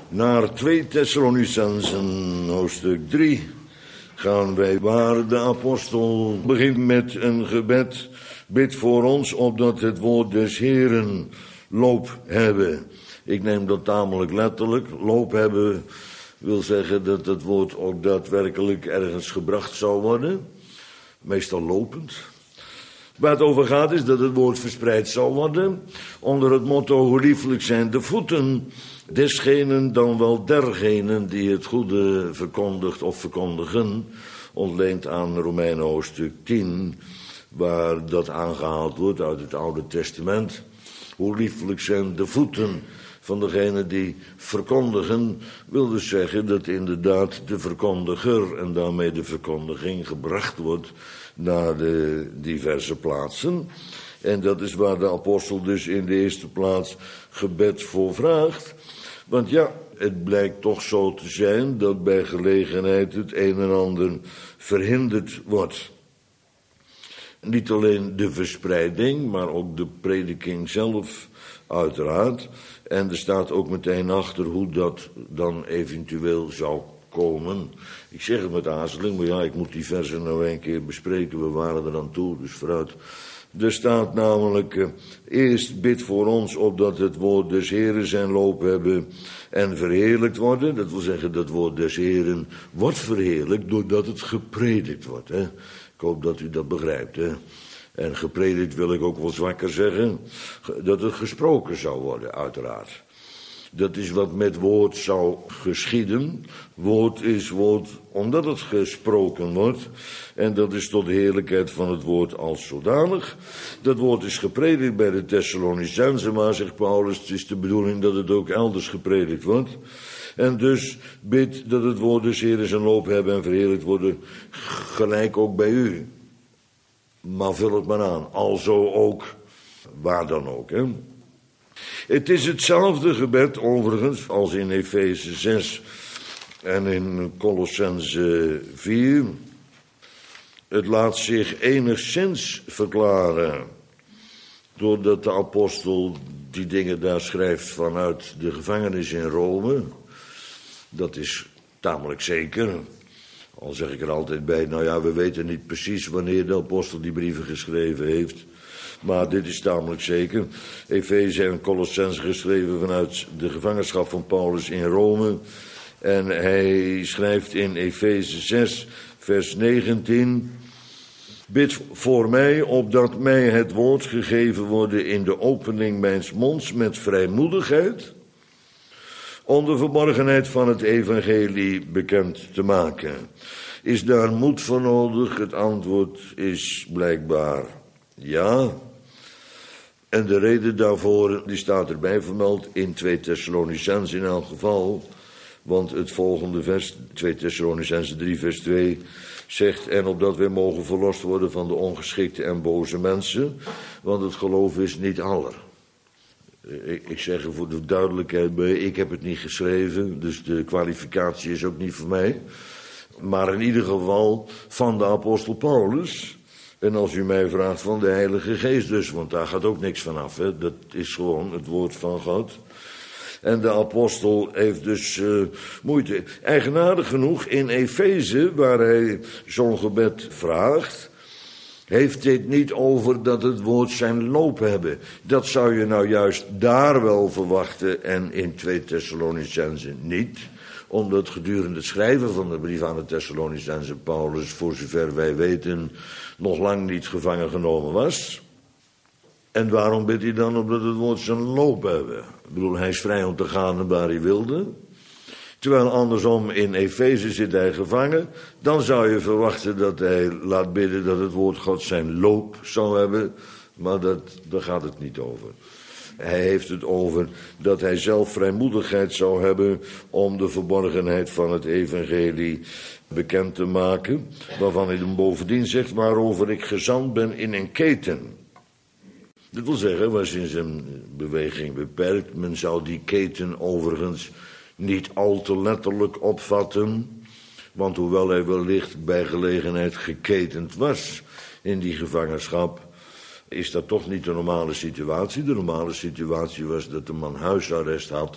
Naar 2 Thessalonicenzen, hoofdstuk 3, gaan wij waar de apostel begint met een gebed. Bid voor ons, opdat het woord des Heeren loop hebben. Ik neem dat tamelijk letterlijk. Loop hebben wil zeggen dat het woord ook daadwerkelijk ergens gebracht zou worden. Meestal lopend. Waar het over gaat is dat het woord verspreid zal worden. Onder het motto, hoe lieflijk zijn de voeten desgenen dan wel dergenen die het goede verkondigt of verkondigen. Ontleend aan Romeinen hoofdstuk 10, waar dat aangehaald wordt uit het Oude Testament. Hoe lieflijk zijn de voeten van degene die verkondigen, wil dus zeggen dat inderdaad de verkondiger en daarmee de verkondiging gebracht wordt naar de diverse plaatsen. En dat is waar de apostel dus in de eerste plaats gebed voor vraagt. Want ja, het blijkt toch zo te zijn dat bij gelegenheid het een en ander verhinderd wordt. Niet alleen de verspreiding, maar ook de prediking zelf uiteraard. En er staat ook meteen achter hoe dat dan eventueel zou komen. Ik zeg het met aarzeling, maar ja, ik moet die versen nou een keer bespreken. We waren er aan toe, dus vooruit. Er staat namelijk, eerst bid voor ons opdat het woord des Heren zijn loop hebben en verheerlijkt worden. Dat wil zeggen, dat woord des Heren wordt verheerlijkt doordat het gepredikt wordt. Hè? Ik hoop dat u dat begrijpt. Hè? En gepredikt wil ik ook wel zwakker zeggen, dat het gesproken zou worden, uiteraard. Dat is wat met woord zou geschieden. Woord is woord omdat het gesproken wordt. En dat is tot de heerlijkheid van het woord als zodanig. Dat woord is gepredikt bij de Thessalonicenzen, maar zegt Paulus, het is de bedoeling dat het ook elders gepredikt wordt. En dus bid dat het woord des Heeren zijn loop hebben en verheerlijkt worden, gelijk ook bij u. Maar vul het maar aan, alzo ook, waar dan ook, hè. Het is hetzelfde gebed overigens als in Efeze 6 en in Colossense 4. Het laat zich enigszins verklaren doordat de apostel die dingen daar schrijft vanuit de gevangenis in Rome. Dat is tamelijk zeker. Al zeg ik er altijd bij, nou ja, we weten niet precies wanneer de apostel die brieven geschreven heeft. Maar dit is tamelijk zeker. Efeze en Colossense geschreven vanuit de gevangenschap van Paulus in Rome. En hij schrijft in Efeze 6, vers 19. Bid voor mij, opdat mij het woord gegeven worden in de opening mijns monds met vrijmoedigheid, om de verborgenheid van het evangelie bekend te maken. Is daar moed voor nodig? Het antwoord is blijkbaar ja. En de reden daarvoor, die staat erbij vermeld in 2 Thessalonicenzen in elk geval. Want het volgende vers, 2 Thessalonicenzen 3 vers 2, zegt, en opdat wij mogen verlost worden van de ongeschikte en boze mensen, want het geloof is niet aller. Ik zeg er voor de duidelijkheid bij, ik heb het niet geschreven, dus de kwalificatie is ook niet voor mij. Maar in ieder geval van de apostel Paulus. En als u mij vraagt van de Heilige Geest dus, want daar gaat ook niks vanaf. Hè? Dat is gewoon het woord van God. En de apostel heeft dus moeite. Eigenaardig genoeg in Efeze, waar hij zo'n gebed vraagt, heeft dit niet over dat het woord zijn loop hebben. Dat zou je nou juist daar wel verwachten en in 2 Thessalonicenzen niet. Omdat gedurende het schrijven van de brief aan de Thessalonicenzen Paulus, voor zover wij weten, nog lang niet gevangen genomen was. En waarom bidt hij dan opdat het woord zijn loop hebben? Ik bedoel, hij is vrij om te gaan waar hij wilde. Terwijl andersom in Efeze zit hij gevangen. Dan zou je verwachten dat hij laat bidden dat het woord God zijn loop zou hebben. Maar daar gaat het niet over. Hij heeft het over dat hij zelf vrijmoedigheid zou hebben om de verborgenheid van het evangelie bekend te maken. Waarvan hij dan bovendien zegt, waarover ik gezant ben in een keten. Dat wil zeggen, was in zijn beweging beperkt. Men zou die keten overigens niet al te letterlijk opvatten. Want hoewel hij wellicht bij gelegenheid geketend was in die gevangenschap, is dat toch niet de normale situatie. De normale situatie was dat de man huisarrest had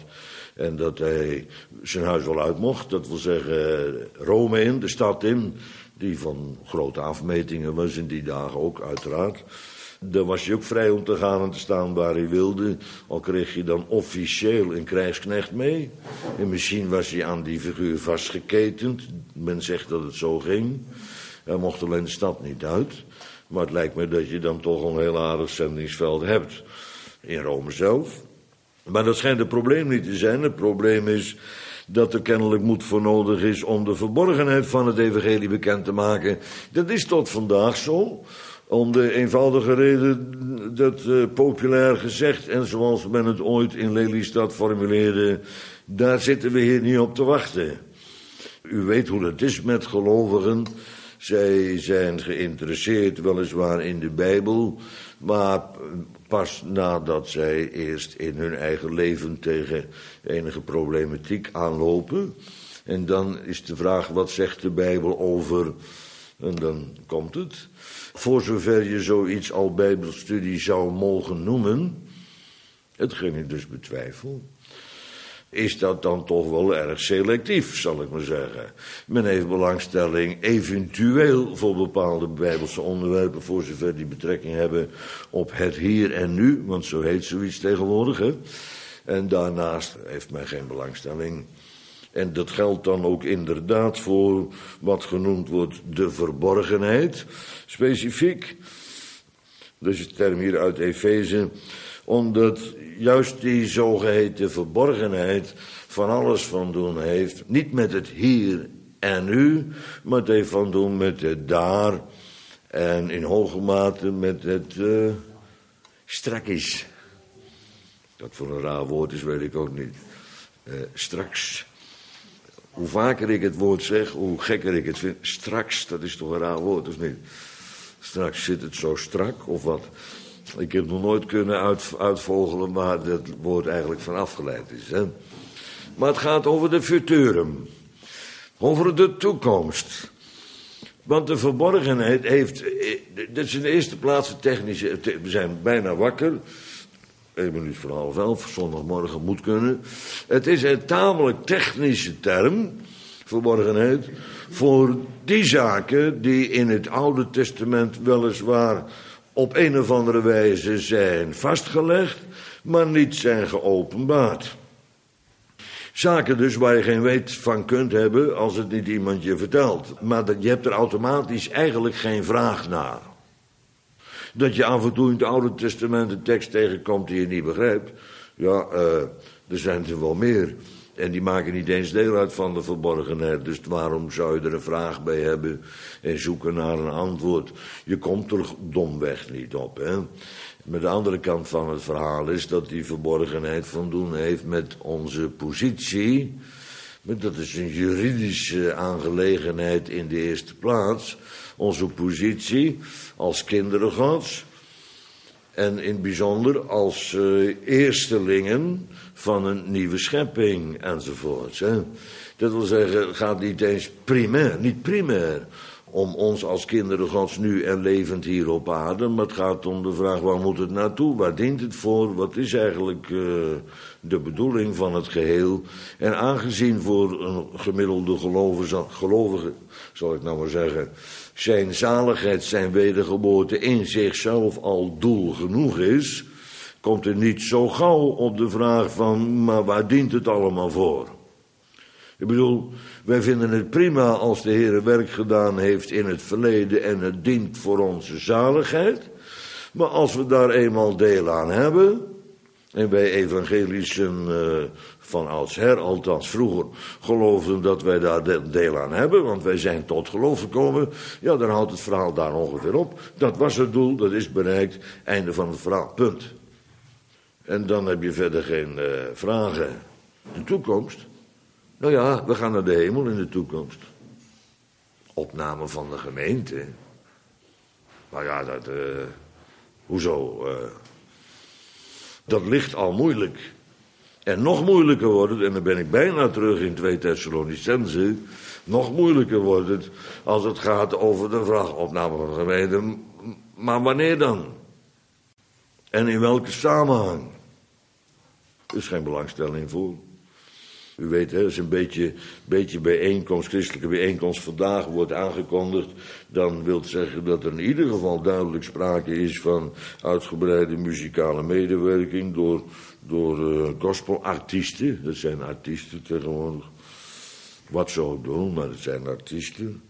En dat hij zijn huis wel uit mocht. Dat wil zeggen Rome in, de stad in. Die van grote afmetingen was in die dagen ook, uiteraard. Daar was hij ook vrij om te gaan en te staan waar hij wilde. Al kreeg je dan officieel een krijgsknecht mee. En misschien was hij aan die figuur vastgeketend. Men zegt dat het zo ging. Hij mocht alleen de stad niet uit. Maar het lijkt me dat je dan toch een heel aardig zendingsveld hebt. In Rome zelf. Maar dat schijnt het probleem niet te zijn. Het probleem is dat er kennelijk moed voor nodig is om de verborgenheid van het evangelie bekend te maken. Dat is tot vandaag zo. Om de eenvoudige reden dat populair gezegd, en zoals men het ooit in Lelystad formuleerde, daar zitten we hier niet op te wachten. U weet hoe dat is met gelovigen. Zij zijn geïnteresseerd weliswaar in de Bijbel, maar pas nadat zij eerst in hun eigen leven tegen enige problematiek aanlopen. En dan is de vraag, wat zegt de Bijbel over? En dan komt het. Voor zover je zoiets al Bijbelstudie zou mogen noemen, hetgeen ik dus betwijfel, is dat dan toch wel erg selectief, zal ik maar zeggen. Men heeft belangstelling eventueel voor bepaalde Bijbelse onderwerpen, voor zover die betrekking hebben op het hier en nu, want zo heet zoiets tegenwoordig, hè. En daarnaast heeft men geen belangstelling. En dat geldt dan ook inderdaad voor wat genoemd wordt de verborgenheid, specifiek. Dus de term hier uit Efeze, omdat juist die zogeheten verborgenheid van alles van doen heeft, niet met het hier en nu, maar het heeft van doen met het daar en in hoge mate met het strakjes. Dat voor een raar woord is, weet ik ook niet. Straks. Hoe vaker ik het woord zeg, hoe gekker ik het vind. Straks, dat is toch een raar woord, of niet? Straks zit het zo strak, of wat? Ik heb nog nooit kunnen uitvogelen waar dat woord eigenlijk van afgeleid is. Hè? Maar het gaat over de futurum. Over de toekomst. Want de verborgenheid heeft, dat is in de eerste plaats een technische, we zijn bijna wakker. 1 minuut voor 10:30, zondagmorgen moet kunnen. Het is een tamelijk technische term, verborgenheid, voor die zaken die in het Oude Testament weliswaar op een of andere wijze zijn vastgelegd, maar niet zijn geopenbaard. Zaken dus waar je geen weet van kunt hebben als het niet iemand je vertelt. Maar je hebt er automatisch eigenlijk geen vraag naar. Dat je af en toe in het Oude Testament een tekst tegenkomt die je niet begrijpt. Ja, er zijn er wel meer. En die maken niet eens deel uit van de verborgenheid. Dus waarom zou je er een vraag bij hebben en zoeken naar een antwoord? Je komt er domweg niet op, hè. Maar de andere kant van het verhaal is dat die verborgenheid van doen heeft met onze positie. Maar dat is een juridische aangelegenheid in de eerste plaats. Onze positie als kinderen Gods. En in het bijzonder als eerstelingen van een nieuwe schepping enzovoorts. Hè. Dat wil zeggen, het gaat niet eens niet primair om ons als kinderen Gods nu en levend hier op aarde. Maar het gaat om de vraag, waar moet het naartoe? Waar dient het voor? Wat is eigenlijk de bedoeling van het geheel? En aangezien voor een gemiddelde gelovige, zal ik nou maar zeggen, zijn zaligheid, zijn wedergeboorte in zichzelf al doel genoeg is, komt er niet zo gauw op de vraag van, maar waar dient het allemaal voor? Ik bedoel, wij vinden het prima als de Heer werk gedaan heeft in het verleden en het dient voor onze zaligheid. Maar als we daar eenmaal deel aan hebben, en wij evangelischen van oudsher, althans vroeger, geloofden dat wij daar deel aan hebben, want wij zijn tot geloof gekomen, ja, dan houdt het verhaal daar ongeveer op. Dat was het doel, dat is bereikt, einde van het verhaal, punt. En dan heb je verder geen vragen. De toekomst? Nou ja, we gaan naar de hemel in de toekomst. Opname van de gemeente. Maar ja, hoezo? Dat ligt al moeilijk. En nog moeilijker wordt het, en dan ben ik bijna terug in 2 Thessalonicense, nog moeilijker wordt het als het gaat over de vraag opname van de gemeente. Maar wanneer dan? En in welke samenhang? Er is geen belangstelling voor. U weet, hè, als een beetje bijeenkomst, christelijke bijeenkomst vandaag wordt aangekondigd, dan wil het zeggen dat er in ieder geval duidelijk sprake is van uitgebreide muzikale medewerking door gospelartiesten. Dat zijn artiesten tegenwoordig. Wat ze ook doen, maar het zijn artiesten.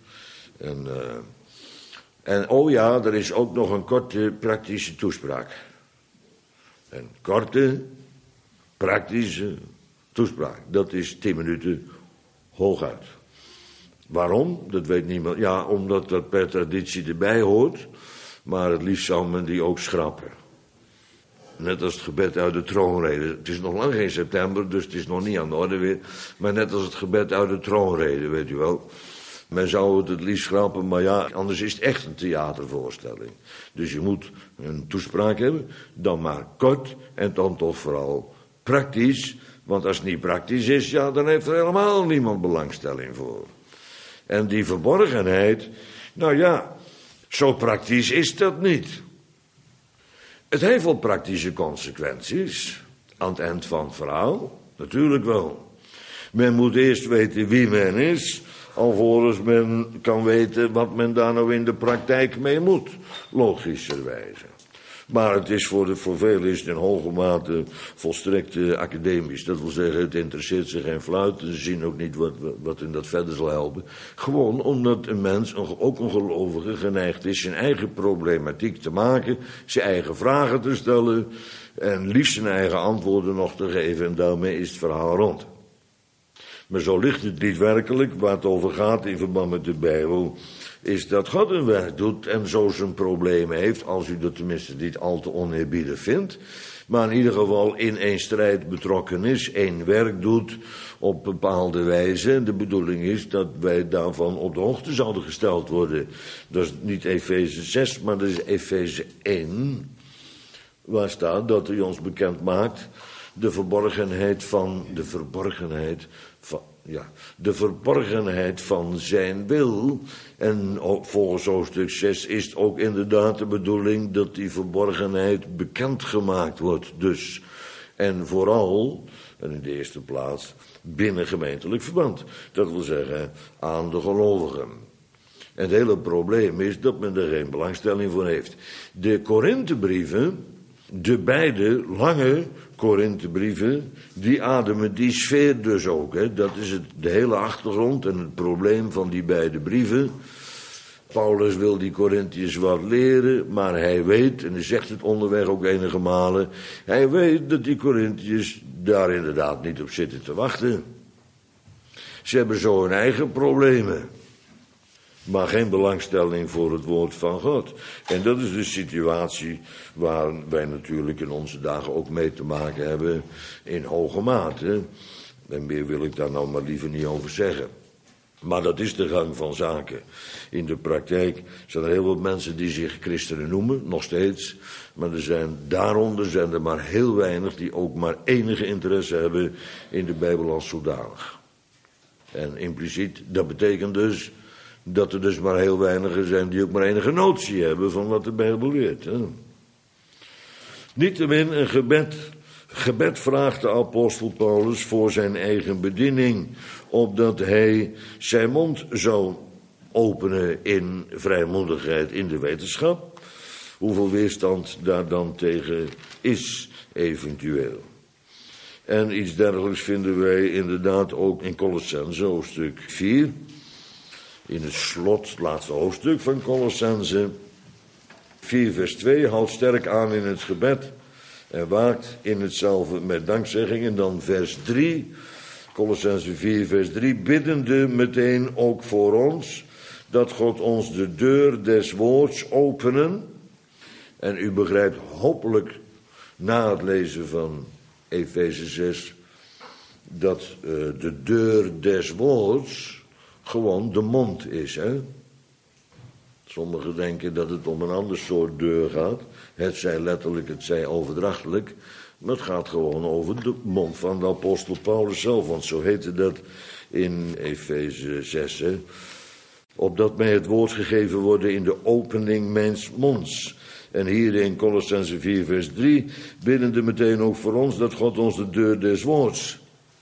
En oh ja, er is ook nog een korte praktische toespraak. Een korte praktische toespraak. Dat is 10 minuten hooguit. Waarom? Dat weet niemand. Ja, omdat dat per traditie erbij hoort. Maar het liefst zou men die ook schrappen. Net als het gebed uit de troonrede. Het is nog lang geen september, dus het is nog niet aan de orde weer. Maar net als het gebed uit de troonrede, weet u wel. Men zou het liefst schrappen, maar ja, anders is het echt een theatervoorstelling. Dus je moet een toespraak hebben, dan maar kort en dan toch vooral praktisch. Want als het niet praktisch is, ja, dan heeft er helemaal niemand belangstelling voor. En die verborgenheid, nou ja, zo praktisch is dat niet. Het heeft wel praktische consequenties aan het eind van het verhaal. Natuurlijk wel. Men moet eerst weten wie men is, alvorens men kan weten wat men daar nou in de praktijk mee moet, logischerwijze. Maar het is voor velen is het in hoge mate volstrekt academisch. Dat wil zeggen, het interesseert ze geen fluit. Ze zien ook niet wat in dat verder zal helpen. Gewoon omdat een mens, ook een gelovige, geneigd is zijn eigen problematiek te maken, zijn eigen vragen te stellen en liefst zijn eigen antwoorden nog te geven. En daarmee is het verhaal rond. Maar zo ligt het niet werkelijk. Waar het over gaat in verband met de Bijbel is dat God een werk doet en zo zijn problemen heeft, als u dat tenminste niet al te oneerbiedig vindt, maar in ieder geval in één strijd betrokken is, één werk doet op bepaalde wijze. En de bedoeling is dat wij daarvan op de hoogte zouden gesteld worden. Dat is niet Efeze 6, maar dat is Efeze 1, waar staat dat hij ons bekend maakt de verborgenheid van zijn wil. En ook volgens hoofdstuk 6 is het ook inderdaad de bedoeling dat die verborgenheid bekendgemaakt wordt. Dus, en vooral, en in de eerste plaats, binnen gemeentelijk verband. Dat wil zeggen, aan de gelovigen. En het hele probleem is dat men er geen belangstelling voor heeft. De Korinthebrieven, de beide lange Korinthebrieven, die ademen die sfeer dus ook. Hè. Dat is de hele achtergrond en het probleem van die beide brieven. Paulus wil die Korintiërs wat leren, maar hij weet, en hij zegt het onderweg ook enige malen, hij weet dat die Korintiërs daar inderdaad niet op zitten te wachten. Ze hebben zo hun eigen problemen, maar geen belangstelling voor het woord van God. En dat is de situatie waar wij natuurlijk in onze dagen ook mee te maken hebben in hoge mate. En meer wil ik daar nou maar liever niet over zeggen. Maar dat is de gang van zaken. In de praktijk zijn er heel veel mensen die zich christenen noemen, nog steeds. Maar daaronder zijn er maar heel weinig die ook maar enige interesse hebben in de Bijbel als zodanig. En impliciet, dat betekent dus dat er dus maar heel weinigen zijn die ook maar enige notie hebben van wat de Bijbel leert. Hè? Niettemin een gebed vraagt de apostel Paulus voor zijn eigen bediening, opdat hij zijn mond zou openen in vrijmoedigheid in de wetenschap. Hoeveel weerstand daar dan tegen is, eventueel. En iets dergelijks vinden wij inderdaad ook in Colossenzen, hoofdstuk 4. In het slot, het laatste hoofdstuk van Colossenzen, 4 vers 2, houdt sterk aan in het gebed en waakt in hetzelfde met dankzegging. En dan vers 3, Colossenzen 4 vers 3, biddende meteen ook voor ons, dat God ons de deur des woords openen. En u begrijpt hopelijk na het lezen van Efeze 6, dat de deur des woords gewoon de mond is, hè. Sommigen denken dat het om een ander soort deur gaat. Het zij letterlijk, het zij overdrachtelijk. Maar het gaat gewoon over de mond van de apostel Paulus zelf. Want zo heette dat in Efeze 6, hè. Opdat mij het woord gegeven worden in de opening mijns monds. En hier in Colossenzen 4 vers 3, biddende meteen ook voor ons dat God ons de deur des woords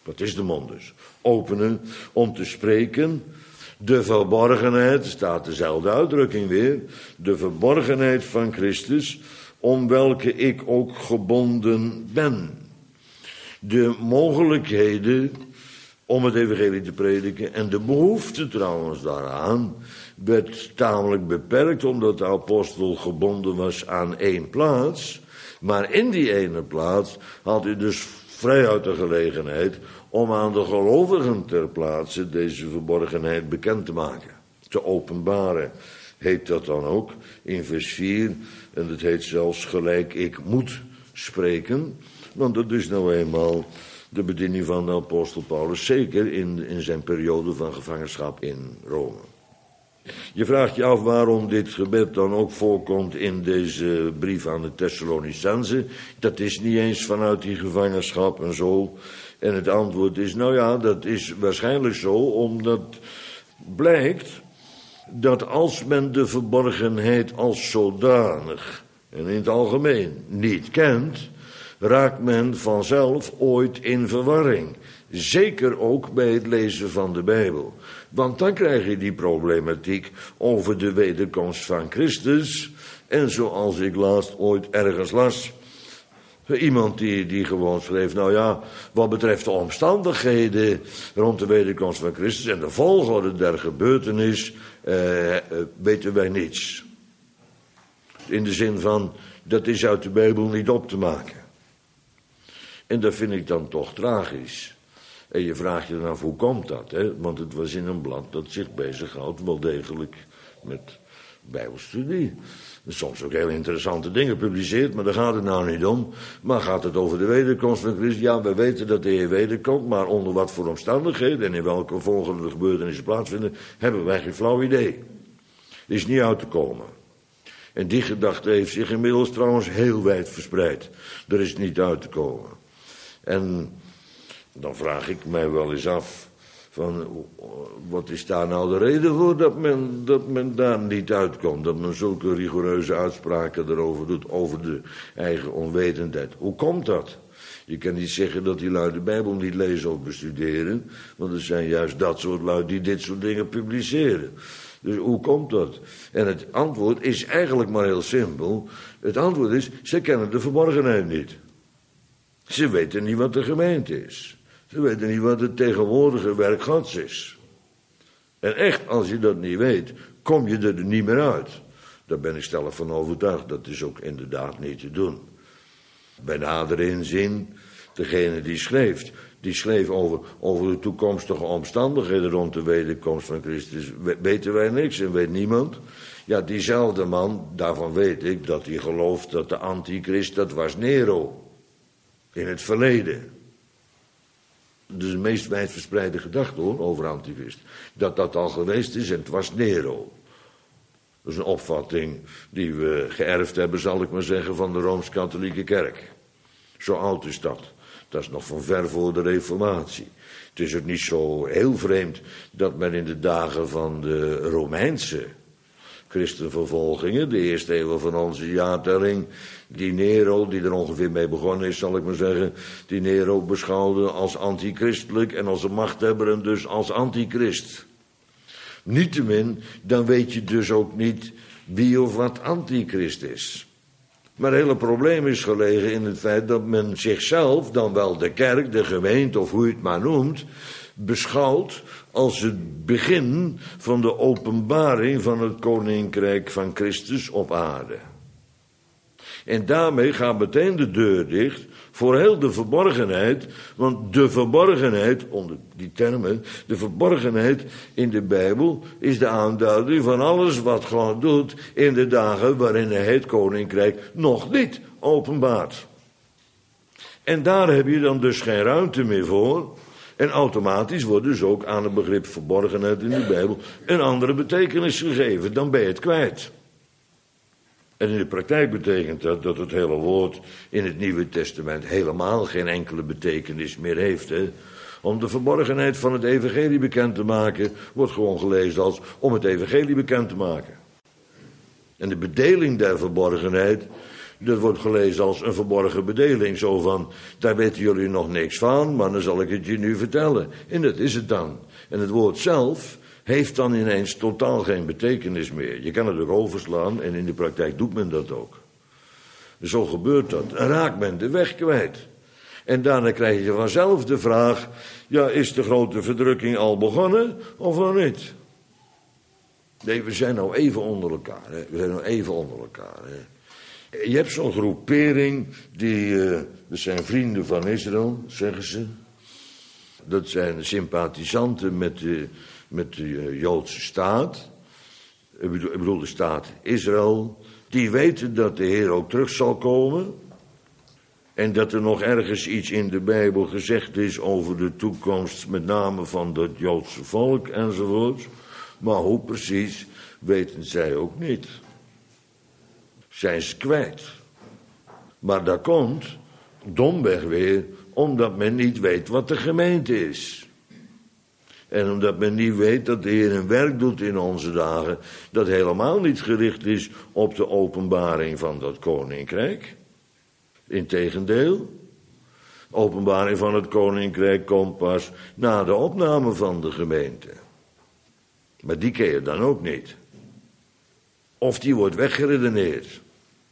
Dat is de mond dus. Openen om te spreken. De verborgenheid, staat dezelfde uitdrukking weer. De verborgenheid van Christus, om welke ik ook gebonden ben. De mogelijkheden om het evangelie te prediken en de behoefte trouwens daaraan werd tamelijk beperkt, omdat de apostel gebonden was aan één plaats. Maar in die ene plaats had hij dus vrijuit de gelegenheid om aan de gelovigen ter plaatse deze verborgenheid bekend te maken. Te openbaren heet dat dan ook in vers 4. En het heet zelfs gelijk ik moet spreken. Want dat is nou eenmaal de bediening van de apostel Paulus, zeker in zijn periode van gevangenschap in Rome. Je vraagt je af waarom dit gebed dan ook voorkomt in deze brief aan de Thessalonicenzen. Dat is niet eens vanuit die gevangenschap en zo. En het antwoord is, nou ja, dat is waarschijnlijk zo, omdat blijkt dat als men de verborgenheid als zodanig en in het algemeen niet kent, raakt men vanzelf ooit in verwarring. Zeker ook bij het lezen van de Bijbel. Want dan krijg je die problematiek over de wederkomst van Christus. En zoals ik laatst ooit ergens las, iemand die gewoon schreef, nou ja, wat betreft de omstandigheden rond de wederkomst van Christus en de volgorde der gebeurtenis, weten wij niets. In de zin van, dat is uit de Bijbel niet op te maken. En dat vind ik dan toch tragisch. En je vraagt je dan af, hoe komt dat? Hè? Want het was in een blad dat zich bezighoudt wel degelijk met Bijbelstudie. Soms ook heel interessante dingen publiceert, maar daar gaat het nou niet om. Maar gaat het over de wederkomst van Christus? Ja, we weten dat de Heer wederkomt, maar onder wat voor omstandigheden en in welke volgende gebeurtenissen plaatsvinden, hebben wij geen flauw idee. Is niet uit te komen. En die gedachte heeft zich inmiddels trouwens heel wijd verspreid. Er is niet uit te komen. En dan vraag ik mij wel eens af, van wat is daar nou de reden voor dat men daar niet uitkomt? Dat men zulke rigoureuze uitspraken erover doet, over de eigen onwetendheid. Hoe komt dat? Je kan niet zeggen dat die lui de Bijbel niet lezen of bestuderen, want het zijn juist dat soort lui die dit soort dingen publiceren. Dus hoe komt dat? En het antwoord is eigenlijk maar heel simpel. Het antwoord is, ze kennen de verborgenheid niet. Ze weten niet wat de gemeente is. Ze weten niet wat het tegenwoordige werk Gods is. En echt, als je dat niet weet, kom je er niet meer uit. Daar ben ik stellig van overtuigd. Dat is ook inderdaad niet te doen. Bij nader inzien, degene die schreef over de toekomstige omstandigheden rond de wederkomst van Christus, weten wij niks en weet niemand. Ja, diezelfde man, daarvan weet ik dat hij gelooft dat de antichrist, dat was Nero. In het verleden. Dus de meest wijdverspreide gedachte hoor, over antichrist. Dat al geweest is en het was Nero. Dat is een opvatting die we geërfd hebben, zal ik maar zeggen, van de Rooms-Katholieke Kerk. Zo oud is dat. Dat is nog van ver voor de Reformatie. Het is ook niet zo heel vreemd dat men in de dagen van de Romeinse christenvervolgingen, de eerste eeuwen van onze jaartelling, die Nero, die er ongeveer mee begonnen is, zal ik maar zeggen, die Nero beschouwde als antichristelijk en als een machthebber en dus als antichrist. Niettemin, dan weet je dus ook niet wie of wat antichrist is. Maar het hele probleem is gelegen in het feit dat men zichzelf, dan wel de kerk, de gemeente of hoe je het maar noemt, beschouwt als het begin van de openbaring van het koninkrijk van Christus op aarde. En daarmee gaat meteen de deur dicht voor heel de verborgenheid, want de verborgenheid, onder die termen, de verborgenheid in de Bijbel is de aanduiding van alles wat God doet in de dagen waarin hij het koninkrijk nog niet openbaart. En daar heb je dan dus geen ruimte meer voor. En automatisch wordt dus ook aan het begrip verborgenheid in de Bijbel een andere betekenis gegeven, dan ben je het kwijt. En in de praktijk betekent dat het hele woord in het Nieuwe Testament helemaal geen enkele betekenis meer heeft. Hè? Om de verborgenheid van het evangelie bekend te maken, wordt gewoon gelezen als om het evangelie bekend te maken. En de bedeling der verborgenheid, Dat wordt gelezen als een verborgen bedeling. Zo van, daar weten jullie nog niks van, maar dan zal ik het je nu vertellen. En dat is het dan. En het woord zelf heeft dan ineens totaal geen betekenis meer. Je kan het ook overslaan en in de praktijk doet men dat ook. Zo gebeurt dat. En raakt men de weg kwijt. En daarna krijg je vanzelf de vraag, ja, is de grote verdrukking al begonnen of nog niet? Nee, we zijn nou even onder elkaar. Hè. We zijn nou even onder elkaar. Hè. Je hebt zo'n groepering, dat zijn vrienden van Israël, zeggen ze. Dat zijn sympathisanten met de Joodse staat. Ik bedoel de staat Israël. Die weten dat de Heer ook terug zal komen. En dat er nog ergens iets in de Bijbel gezegd is over de toekomst, met name van het Joodse volk enzovoort. Maar hoe precies, weten zij ook niet. Zijn ze kwijt. Maar dat komt domweg weer omdat men niet weet wat de gemeente is. En omdat men niet weet dat de Heer een werk doet in onze dagen, dat helemaal niet gericht is op de openbaring van dat koninkrijk. Integendeel, de openbaring van het koninkrijk komt pas na de opname van de gemeente. Maar die ken je dan ook niet. Of die wordt weggeredeneerd.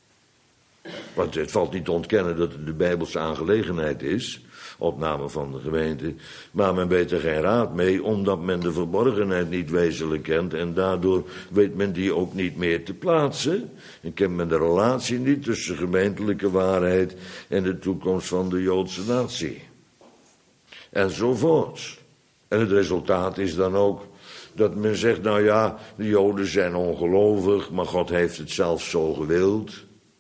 Want het valt niet te ontkennen dat het de Bijbelse aangelegenheid is, opname van de gemeente, maar men weet er geen raad mee, omdat men de verborgenheid niet wezenlijk kent en daardoor weet men die ook niet meer te plaatsen en kent men de relatie niet tussen gemeentelijke waarheid en de toekomst van de Joodse natie. Enzovoort. En het resultaat is dan ook dat men zegt, nou ja, de Joden zijn ongelovig, maar God heeft het zelf zo gewild.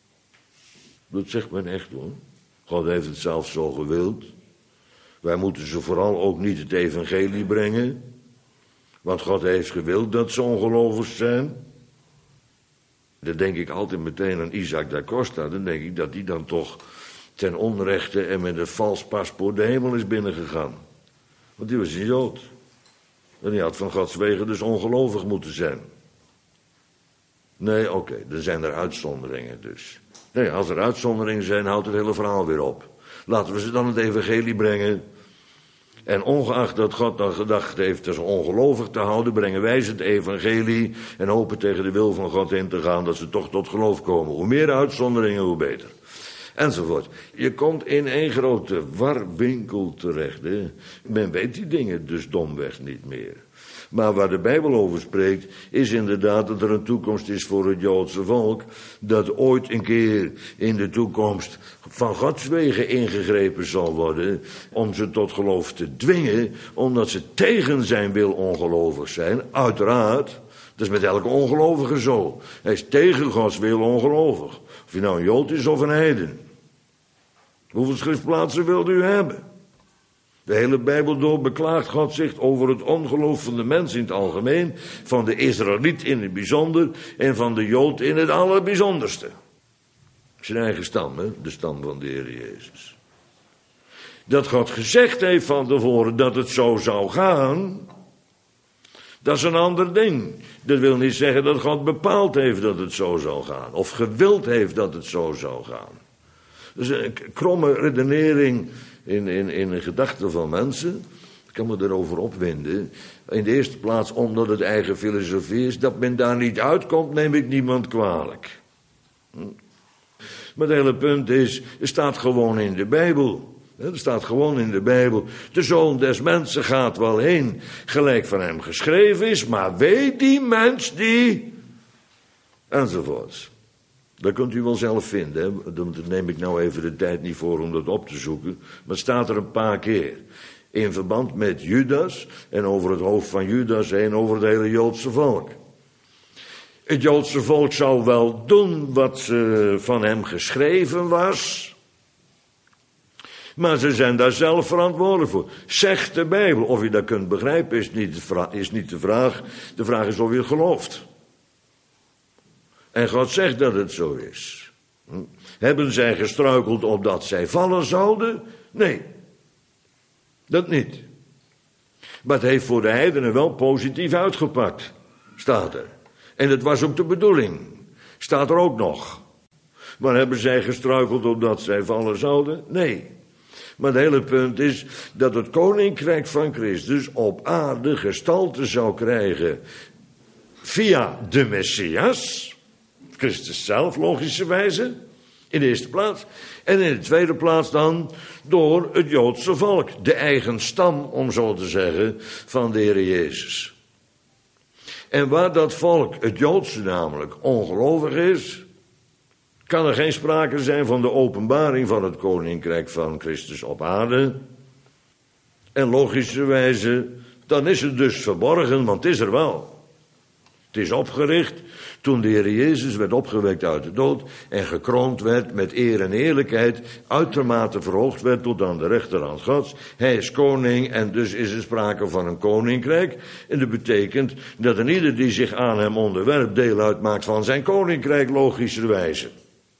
Dat zegt men echt hoor. God heeft het zelf zo gewild. Wij moeten ze vooral ook niet het evangelie brengen. Want God heeft gewild dat ze ongelovig zijn. Dan denk ik altijd meteen aan Isaac da Costa. Dan denk ik dat die dan toch ten onrechte en met een vals paspoort de hemel is binnengegaan. Want die was een Jood. En die had van Gods wegen dus ongelovig moeten zijn. Nee, oké, dan zijn er uitzonderingen dus. Nee, als er uitzonderingen zijn, houdt het hele verhaal weer op. Laten we ze dan het evangelie brengen. En ongeacht dat God dan gedacht heeft ze ongelovig te houden, brengen wij ze het evangelie en hopen tegen de wil van God in te gaan dat ze toch tot geloof komen. Hoe meer uitzonderingen, hoe beter. Enzovoort. Je komt in één grote warwinkel terecht. Hè? Men weet die dingen dus domweg niet meer. Maar waar de Bijbel over spreekt, is inderdaad dat er een toekomst is voor het Joodse volk, dat ooit een keer in de toekomst van Gods wegen ingegrepen zal worden, om ze tot geloof te dwingen, omdat ze tegen zijn wil ongelovig zijn. Uiteraard, dat is met elke ongelovige zo. Hij is tegen Gods wil ongelovig. Of je nou een Jood is of een heiden. Hoeveel schriftplaatsen wilt u hebben? De hele Bijbel door beklaagt God zich over het ongeloof van de mens in het algemeen, van de Israëliet in het bijzonder en van de Jood in het allerbijzonderste. Zijn eigen stam, hè? De stam van de Heer Jezus. Dat God gezegd heeft van tevoren dat het zo zou gaan, dat is een ander ding. Dat wil niet zeggen dat God bepaald heeft dat het zo zou gaan, of gewild heeft dat het zo zou gaan. Dus een kromme redenering in een gedachte van mensen. Ik kan me erover opwinden. In de eerste plaats omdat het eigen filosofie is. Dat men daar niet uitkomt, neem ik niemand kwalijk. Maar het hele punt is, er staat gewoon in de Bijbel. Er staat gewoon in de Bijbel. De Zoon des Mensen gaat wel heen, gelijk van hem geschreven is. Maar weet die mens die... Enzovoorts. Dat kunt u wel zelf vinden. Hè? Daar neem ik nou even de tijd niet voor om dat op te zoeken. Maar het staat er een paar keer. In verband met Judas en over het hoofd van Judas heen over het hele Joodse volk. Het Joodse volk zou wel doen wat van hem geschreven was. Maar ze zijn daar zelf verantwoordelijk voor. Zegt de Bijbel. Of je dat kunt begrijpen is niet de vraag. De vraag is of je het gelooft. En God zegt dat het zo is. Hebben zij gestruikeld opdat zij vallen zouden? Nee, dat niet. Maar het heeft voor de heidenen wel positief uitgepakt, staat er. En dat was ook de bedoeling, staat er ook nog. Maar hebben zij gestruikeld opdat zij vallen zouden? Nee. Maar het hele punt is dat het koninkrijk van Christus op aarde gestalte zou krijgen via de Messias, Christus zelf, logischerwijze, in de eerste plaats. En in de tweede plaats dan door het Joodse volk, de eigen stam, om zo te zeggen, van de Heer Jezus. En waar dat volk, het Joodse namelijk, ongelovig is, kan er geen sprake zijn van de openbaring van het koninkrijk van Christus op aarde. En logischerwijze, dan is het dus verborgen, want het is er wel. Het is opgericht toen de Heer Jezus werd opgewekt uit de dood en gekroond werd met eer en eerlijkheid, uitermate verhoogd werd tot aan de rechterhand Gods. Hij is koning en dus is er sprake van een koninkrijk. En dat betekent dat een ieder die zich aan hem onderwerpt deel uitmaakt van zijn koninkrijk, logischerwijze.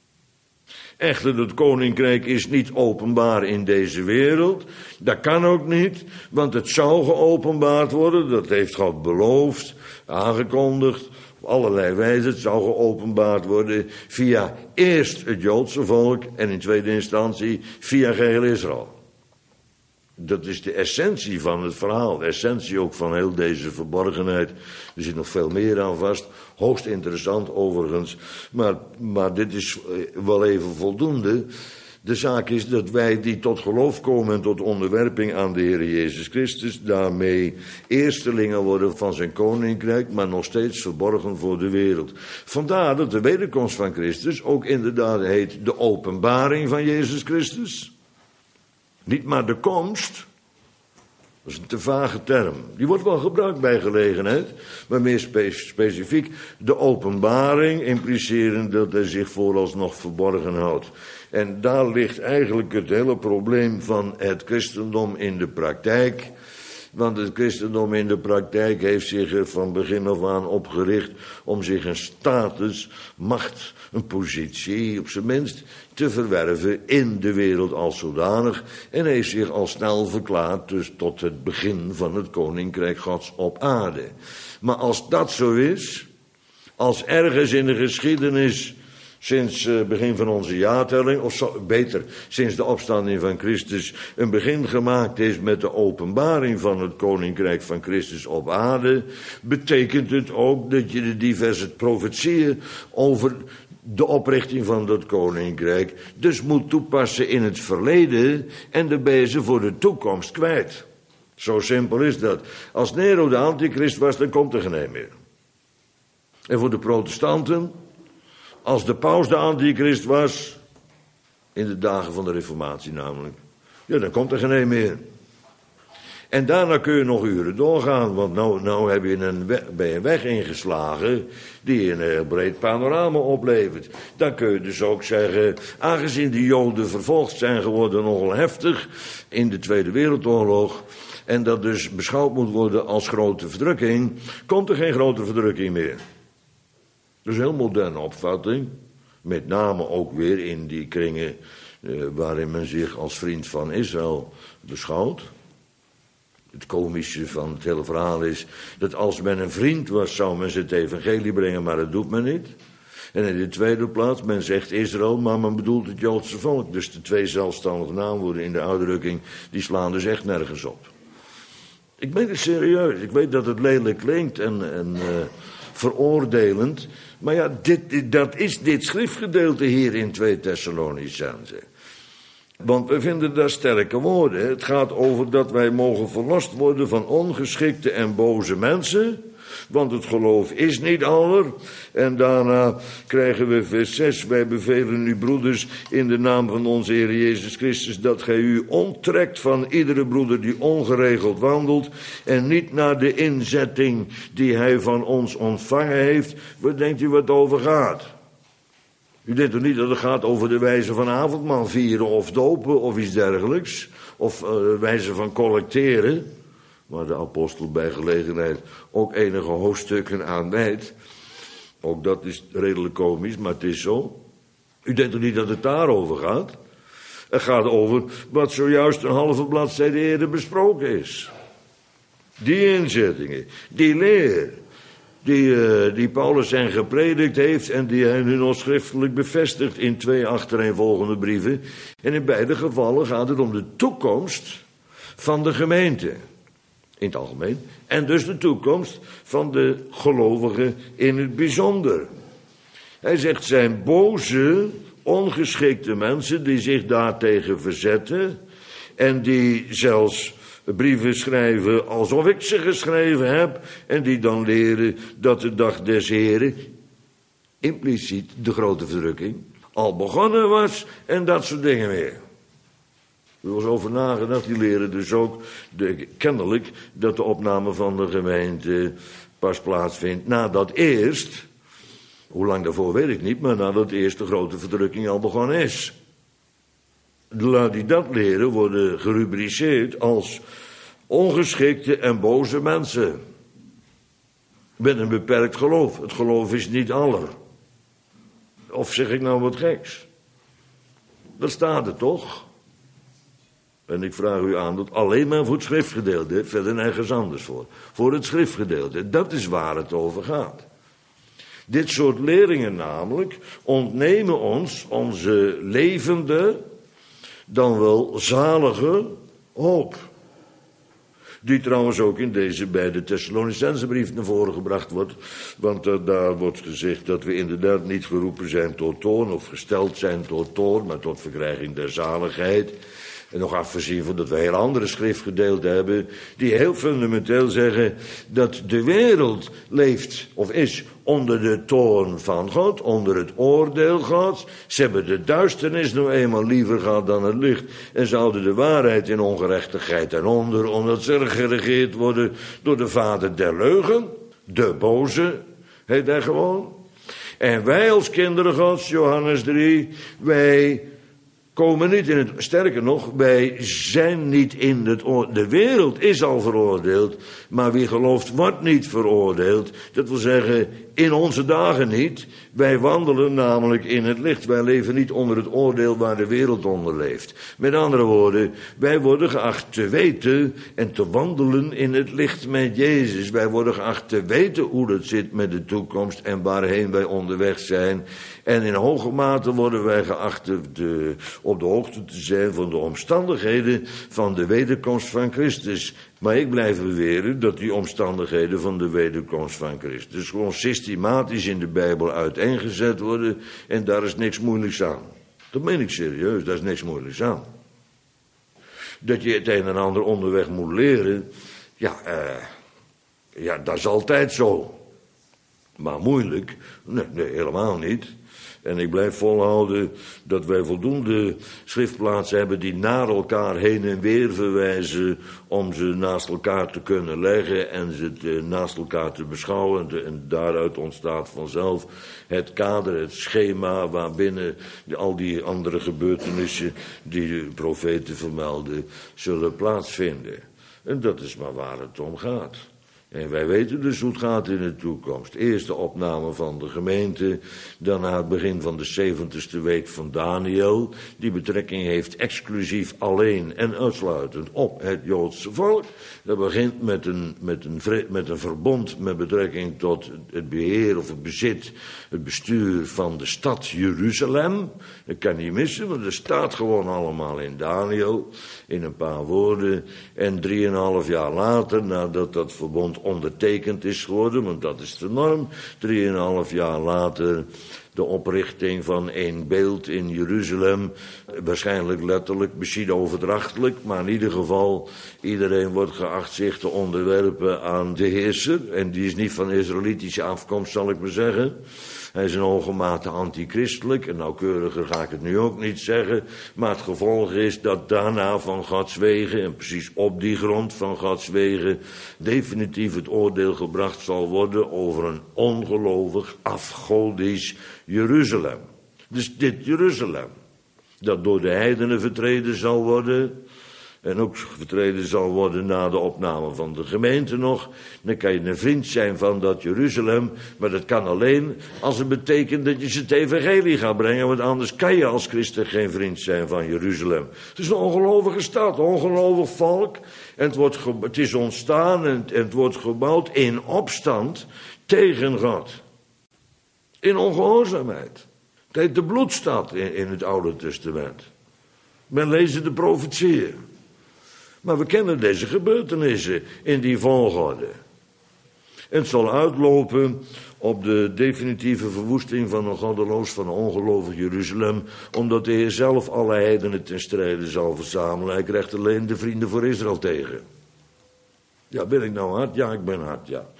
Echter, het koninkrijk is niet openbaar in deze wereld. Dat kan ook niet, want het zou geopenbaard worden. Dat heeft God beloofd, aangekondigd. Op allerlei wijze, het zou geopenbaard worden via eerst het Joodse volk en in tweede instantie via geheel Israël. Dat is de essentie van het verhaal, de essentie ook van heel deze verborgenheid. Er zit nog veel meer aan vast, hoogst interessant overigens, maar dit is wel even voldoende. De zaak is dat wij die tot geloof komen en tot onderwerping aan de Heer Jezus Christus, daarmee eerstelingen worden van zijn koninkrijk, maar nog steeds verborgen voor de wereld. Vandaar dat de wederkomst van Christus ook inderdaad heet de openbaring van Jezus Christus. Niet maar de komst, dat is een te vage term. Die wordt wel gebruikt bij gelegenheid, maar meer specifiek de openbaring, implicerend dat hij zich vooralsnog verborgen houdt. En daar ligt eigenlijk het hele probleem van het christendom in de praktijk. Want het christendom in de praktijk heeft zich er van begin af aan opgericht om zich een status, macht, een positie, op zijn minst, te verwerven in de wereld als zodanig. En heeft zich al snel verklaard dus tot het begin van het koninkrijk Gods op aarde. Maar als dat zo is, als ergens in de geschiedenis sinds het begin van onze jaartelling, of beter, sinds de opstanding van Christus, een begin gemaakt is met de openbaring van het koninkrijk van Christus op aarde, betekent het ook dat je de diverse profetieën over de oprichting van dat koninkrijk dus moet toepassen in het verleden en de bezen voor de toekomst kwijt. Zo simpel is dat. Als Nero de antichrist was, dan komt er geen meer. En voor de protestanten, als de paus de antichrist was, in de dagen van de reformatie namelijk, ja, dan komt er geen meer. En daarna kun je nog uren doorgaan, want nou heb je ben je een weg ingeslagen die een heel breed panorama oplevert. Dan kun je dus ook zeggen, aangezien de Joden vervolgd zijn geworden nogal heftig in de Tweede Wereldoorlog, en dat dus beschouwd moet worden als grote verdrukking, komt er geen grote verdrukking meer. Dat is een heel moderne opvatting, met name ook weer in die kringen waarin men zich als vriend van Israël beschouwt. Het komische van het hele verhaal is dat als men een vriend was, zou men ze het evangelie brengen, maar dat doet men niet. En in de tweede plaats, men zegt Israël, maar men bedoelt het Joodse volk. Dus de twee zelfstandige naamwoorden in de uitdrukking, die slaan dus echt nergens op. Ik meen het serieus. Ik weet dat het lelijk klinkt en veroordelend. Maar ja, dat is dit schriftgedeelte hier in 2 Thessalonicenzen. Want we vinden daar sterke woorden. Het gaat over dat wij mogen verlost worden van ongeschikte en boze mensen. Want het geloof is niet aller. En daarna krijgen we vers 6. Wij bevelen u broeders in de naam van onze Heer Jezus Christus, dat gij u onttrekt van iedere broeder die ongeregeld wandelt en niet naar de inzetting die hij van ons ontvangen heeft. Wat denkt u wat het over gaat? U denkt toch niet dat het gaat over de wijze van avondmaal vieren of dopen of iets dergelijks? Of wijze van collecteren? Waar de apostel bij gelegenheid ook enige hoofdstukken aan wijdt. Ook dat is redelijk komisch, maar het is zo. U denkt toch niet dat het daarover gaat? Het gaat over wat zojuist een halve bladzijde eerder besproken is. Die inzettingen, die leer, die Paulus hen gepredikt heeft en die hij nu nog schriftelijk bevestigt in 2 achtereenvolgende brieven. En in beide gevallen gaat het om de toekomst van de gemeente, in het algemeen, en dus de toekomst van de gelovigen in het bijzonder. Hij zegt, zijn boze, ongeschikte mensen die zich daartegen verzetten en die zelfs brieven schrijven alsof ik ze geschreven heb en die dan leren dat de dag des Heren, impliciet de grote verdrukking, al begonnen was en dat soort dingen meer. Er was over nagedacht, die leren dus ook kennelijk dat de opname van de gemeente pas plaatsvindt nadat eerst, hoe lang daarvoor weet ik niet, maar nadat eerst de grote verdrukking al begonnen is. De lui die dat leren worden gerubriceerd als ongeschikte en boze mensen. Met een beperkt geloof. Het geloof is niet aller. Of zeg ik nou wat geks? Dat staat er toch? En ik vraag u aan dat alleen maar voor het schriftgedeelte, verder nergens anders voor. Voor het schriftgedeelte, dat is waar het over gaat. Dit soort leringen namelijk ontnemen ons onze levende, dan wel zalige hoop. Die trouwens ook in deze beide Thessalonicensebrief naar voren gebracht wordt. Want daar wordt gezegd dat we inderdaad niet geroepen zijn tot toorn of gesteld zijn tot toorn, maar tot verkrijging der zaligheid. En nog afgezien van dat we heel andere schriftgedeelten hebben die heel fundamenteel zeggen dat de wereld leeft of is onder de toorn van God, onder het oordeel Gods. Ze hebben de duisternis nou eenmaal liever gehad dan het licht en ze houden de waarheid in ongerechtigheid en onder, omdat ze geregeerd worden door de vader der leugen, de boze, heet hij gewoon. En wij als kinderen Gods, Johannes 3, wij komen niet in het, sterker nog, wij zijn niet in het oordeel. De wereld is al veroordeeld, maar wie gelooft wordt niet veroordeeld. Dat wil zeggen, in onze dagen niet. Wij wandelen namelijk in het licht. Wij leven niet onder het oordeel waar de wereld onder leeft. Met andere woorden, wij worden geacht te weten en te wandelen in het licht met Jezus. Wij worden geacht te weten hoe het zit met de toekomst en waarheen wij onderweg zijn. En in hoge mate worden wij geacht op de hoogte te zijn van de omstandigheden van de wederkomst van Christus. Maar ik blijf beweren dat die omstandigheden van de wederkomst van Christus gewoon systematisch in de Bijbel uiteengezet worden en daar is niks moeilijks aan. Dat meen ik serieus, daar is niks moeilijks aan. Dat je het een en ander onderweg moet leren, ja, dat is altijd zo. Maar moeilijk? Nee, helemaal niet. En ik blijf volhouden dat wij voldoende schriftplaatsen hebben die naar elkaar heen en weer verwijzen om ze naast elkaar te kunnen leggen en ze naast elkaar te beschouwen. En daaruit ontstaat vanzelf het kader, het schema waarbinnen al die andere gebeurtenissen die de profeten vermelden zullen plaatsvinden. En dat is maar waar het om gaat. En wij weten dus hoe het gaat in de toekomst. Eerst de opname van de gemeente, daarna het begin van de 70ste week van Daniel. Die betrekking heeft exclusief alleen en uitsluitend op het Joodse volk. Dat begint met een verbond met betrekking tot het beheer of het bezit, het bestuur van de stad Jeruzalem. Dat kan niet missen, want dat staat gewoon allemaal in Daniel, in een paar woorden. En 3,5 jaar later, nadat dat verbond ondertekend is geworden, want dat is de norm, 3,5 jaar later de oprichting van één beeld in Jeruzalem, waarschijnlijk letterlijk, misschien overdrachtelijk, maar in ieder geval, iedereen wordt geacht zich te onderwerpen aan de heerser, en die is niet van Israëlitische afkomst, zal ik maar zeggen. Hij is in hoge mate antichristelijk, en nauwkeuriger ga ik het nu ook niet zeggen, maar het gevolg is dat daarna van Gods wegen, en precies op die grond van Gods wegen, definitief het oordeel gebracht zal worden over een ongelovig, afgodisch Jeruzalem. Dus dit Jeruzalem, dat door de heidenen vertreden zal worden, en ook vertreden zal worden na de opname van de gemeente nog, dan kan je een vriend zijn van dat Jeruzalem, maar dat kan alleen als het betekent dat je ze het evangelie gaat brengen, want anders kan je als christen geen vriend zijn van Jeruzalem. Het is een ongelovige stad, een ongelovig volk, en het is ontstaan en het wordt gebouwd in opstand tegen God. In ongehoorzaamheid. Het heet de bloedstad in het Oude Testament. Men leest de profetieën. Maar we kennen deze gebeurtenissen in die volgorde. En het zal uitlopen op de definitieve verwoesting van een goddeloos, van een ongelovig Jeruzalem, omdat de Heer zelf alle heidenen ten strijde zal verzamelen. Hij krijgt alleen de vrienden voor Israël tegen. Ja, ben ik nou hard? Ja, ik ben hard, ja.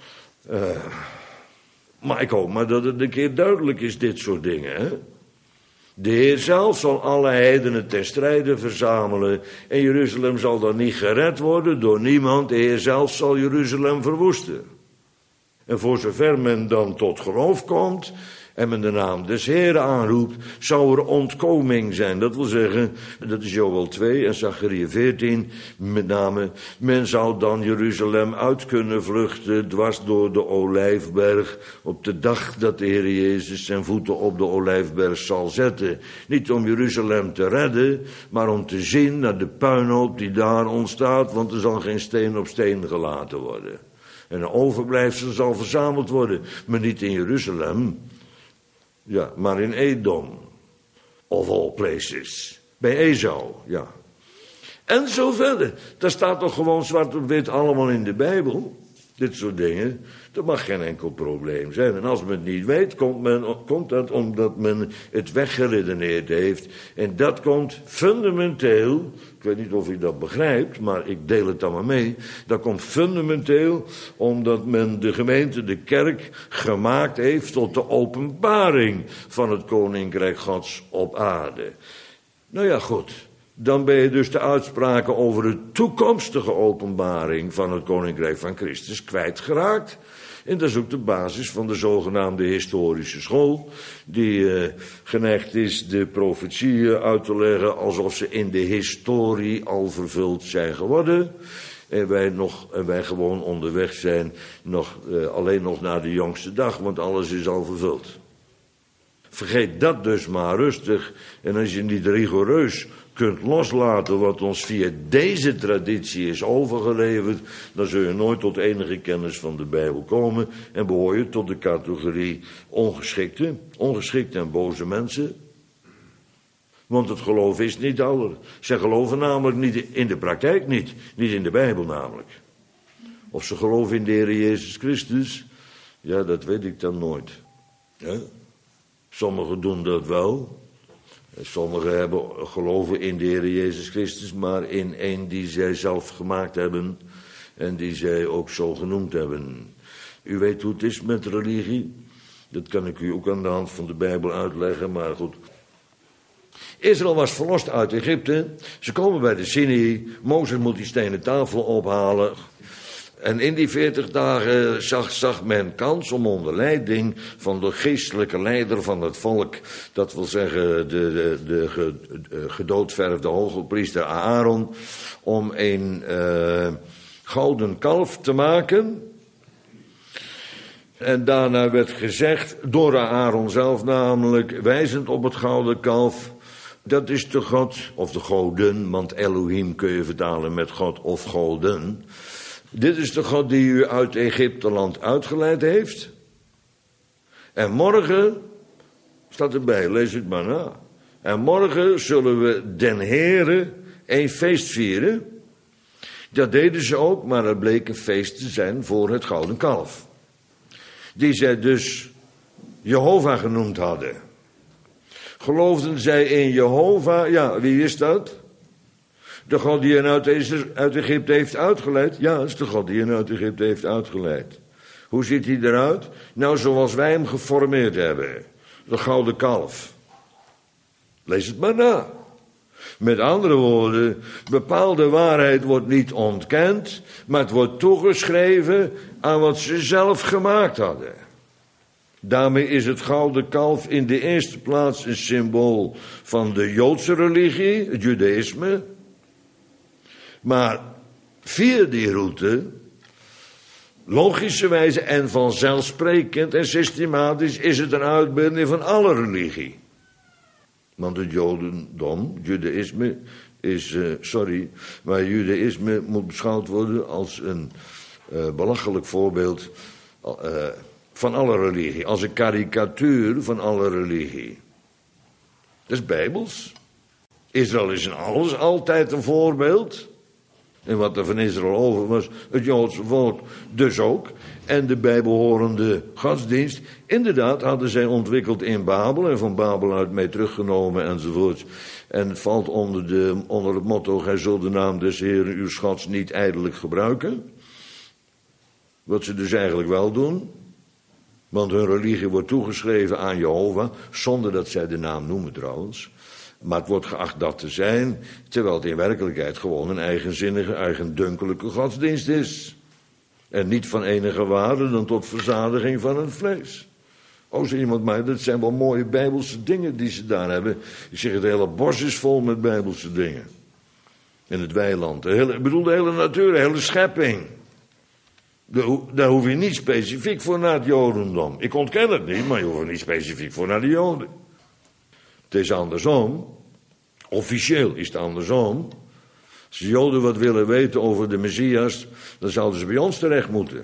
Maar ik hoop maar dat het een keer duidelijk is, dit soort dingen, hè. De Heer zelf zal alle heidenen ten strijde verzamelen. En Jeruzalem zal dan niet gered worden door niemand. De Heer zelf zal Jeruzalem verwoesten. En voor zover men dan tot geloof komt en men de naam des Heeren aanroept, zou er ontkoming zijn. Dat wil zeggen, dat is Joël 2 en Zachariah 14, met name, men zou dan Jeruzalem uit kunnen vluchten, dwars door de Olijfberg, op de dag dat de Heer Jezus zijn voeten op de Olijfberg zal zetten. Niet om Jeruzalem te redden, maar om te zien naar de puinhoop die daar ontstaat, want er zal geen steen op steen gelaten worden. En een overblijfsel zal verzameld worden, maar niet in Jeruzalem, ja, maar in Edom, of all places, bij Esau, ja. En zo verder. Dat staat toch gewoon zwart op wit allemaal in de Bijbel, dit soort dingen. Dat mag geen enkel probleem zijn. En als men het niet weet, komt dat omdat men het weggeredeneerd heeft. En dat komt fundamenteel, ik weet niet of u dat begrijpt, maar ik deel het dan maar mee. Dat komt fundamenteel omdat men de gemeente, de kerk, gemaakt heeft tot de openbaring van het koninkrijk Gods op aarde. Nou ja, goed. Dan ben je dus de uitspraken over de toekomstige openbaring van het koninkrijk van Christus kwijtgeraakt. En dat is ook de basis van de zogenaamde historische school, die geneigd is de profetieën uit te leggen alsof ze in de historie al vervuld zijn geworden. En wij gewoon onderweg zijn, alleen nog naar de jongste dag, want alles is al vervuld. Vergeet dat dus maar rustig. En als je niet rigoureus kunt loslaten wat ons via deze traditie is overgeleverd, dan zul je nooit tot enige kennis van de Bijbel komen en behoor je tot de categorie ongeschikte en boze mensen. Want het geloof is niet aller. Ze geloven namelijk niet in de praktijk niet in de Bijbel namelijk. Of ze geloven in de Heer Jezus Christus, ja, dat weet ik dan nooit. Ja? Sommigen doen dat wel. Sommigen geloven in de Heer Jezus Christus, maar in een die zij zelf gemaakt hebben en die zij ook zo genoemd hebben. U weet hoe het is met religie. Dat kan ik u ook aan de hand van de Bijbel uitleggen, maar goed. Israël was verlost uit Egypte. Ze komen bij de Sinai. Mozes moet die stenen tafel ophalen. En in die 40 dagen zag men kans om onder leiding van de geestelijke leider van het volk, dat wil zeggen de gedoodverfde hogepriester Aaron, om een gouden kalf te maken. En daarna werd gezegd, door Aaron zelf namelijk, wijzend op het gouden kalf, dat is de God, of de goden, want Elohim kun je vertalen met God of goden. Dit is de God die u uit Egypteland uitgeleid heeft. En morgen, staat erbij, lees het maar na. En morgen zullen we den Heere een feest vieren. Dat deden ze ook, maar het bleek een feest te zijn voor het gouden kalf. Die zij dus Jehovah genoemd hadden. Geloofden zij in Jehovah? Ja, wie is dat? De God die hen uit Egypte heeft uitgeleid? Ja, dat is de God die hen uit Egypte heeft uitgeleid. Hoe ziet hij eruit? Nou, zoals wij hem geformeerd hebben. De gouden kalf. Lees het maar na. Met andere woorden, bepaalde waarheid wordt niet ontkend, maar het wordt toegeschreven aan wat ze zelf gemaakt hadden. Daarmee is het gouden kalf in de eerste plaats een symbool van de Joodse religie, het Judaïsme. Maar via die route, logischerwijze en vanzelfsprekend en systematisch, is het een uitbeelding van alle religie. Want het judaïsme judaïsme moet beschouwd worden als een belachelijk voorbeeld van alle religie. Als een karikatuur van alle religie. Dat is bijbels. Israël is in alles altijd een voorbeeld. En wat er van Israël over was, het Joodse volk dus ook. En de bijbehorende godsdienst. Inderdaad hadden zij ontwikkeld in Babel en van Babel uit mee teruggenomen enzovoort. En het valt onder het motto, gij zult de naam des Heeren uw Gods niet ijdelijk gebruiken. Wat ze dus eigenlijk wel doen. Want hun religie wordt toegeschreven aan Jehovah, zonder dat zij de naam noemen trouwens. Maar het wordt geacht dat te zijn, terwijl het in werkelijkheid gewoon een eigenzinnige, eigendunkelijke godsdienst is. En niet van enige waarde dan tot verzadiging van het vlees. Oh, zei iemand mij, dat zijn wel mooie bijbelse dingen die ze daar hebben. Ik zeg, het hele bos is vol met bijbelse dingen. In het weiland. Ik bedoel, de hele natuur, de hele schepping. Daar hoef je niet specifiek voor naar het Jodendom. Ik ontken het niet, maar je hoeft er niet specifiek voor naar de Joden. Het is andersom. Officieel is het andersom. Als de Joden wat willen weten over de Messias, dan zouden ze bij ons terecht moeten.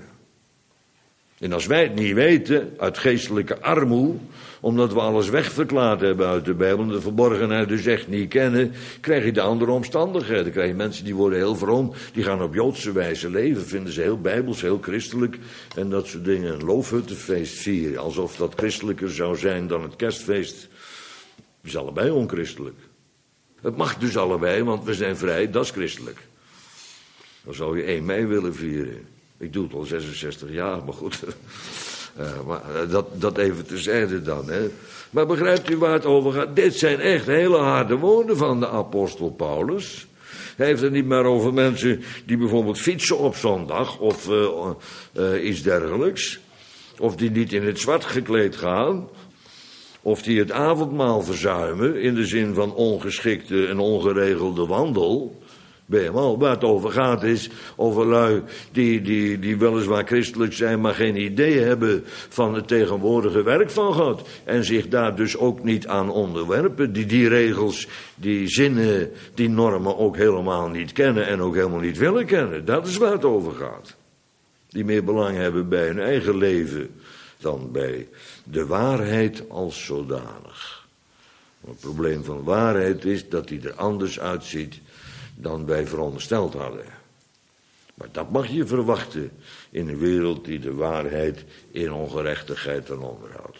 En als wij het niet weten, uit geestelijke armoede, omdat we alles wegverklaard hebben uit de Bijbel, en de verborgenheid dus echt niet kennen, krijg je de andere omstandigheden. Dan krijg je mensen die worden heel vroom, die gaan op Joodse wijze leven, vinden ze heel bijbels, heel christelijk, en dat soort dingen. Een loofhuttenfeest vieren, alsof dat christelijker zou zijn dan het kerstfeest. Het is allebei onchristelijk. Het mag dus allebei, want we zijn vrij, dat is christelijk. Dan zou je 1 mei willen vieren. Ik doe het al 66 jaar, maar goed. Maar dat even terzijde dan. Hè. Maar begrijpt u waar het over gaat? Dit zijn echt hele harde woorden van de apostel Paulus. Hij heeft het niet meer over mensen die bijvoorbeeld fietsen op zondag of iets dergelijks. Of die niet in het zwart gekleed gaan. Of die het avondmaal verzuimen in de zin van ongeschikte en ongeregelde wandel. Waar het over gaat is over lui die weliswaar christelijk zijn, maar geen idee hebben van het tegenwoordige werk van God. En zich daar dus ook niet aan onderwerpen. Die regels, die zinnen, die normen ook helemaal niet kennen en ook helemaal niet willen kennen. Dat is waar het over gaat. Die meer belang hebben bij hun eigen leven dan bij de waarheid als zodanig. Het probleem van waarheid is dat die er anders uitziet dan wij verondersteld hadden. Maar dat mag je verwachten in een wereld die de waarheid in ongerechtigheid ten onder houdt.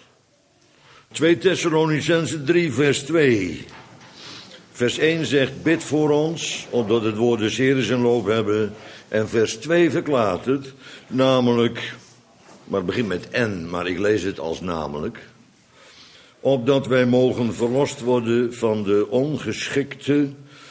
2 Thessalonicenzen 3 vers 2. Vers 1 zegt, bid voor ons, opdat het woord des Heeren zijn loop hebben. En vers 2 verklaart het, namelijk, maar het begint met en, maar ik lees het als namelijk. Opdat wij mogen verlost worden van de ongeschikte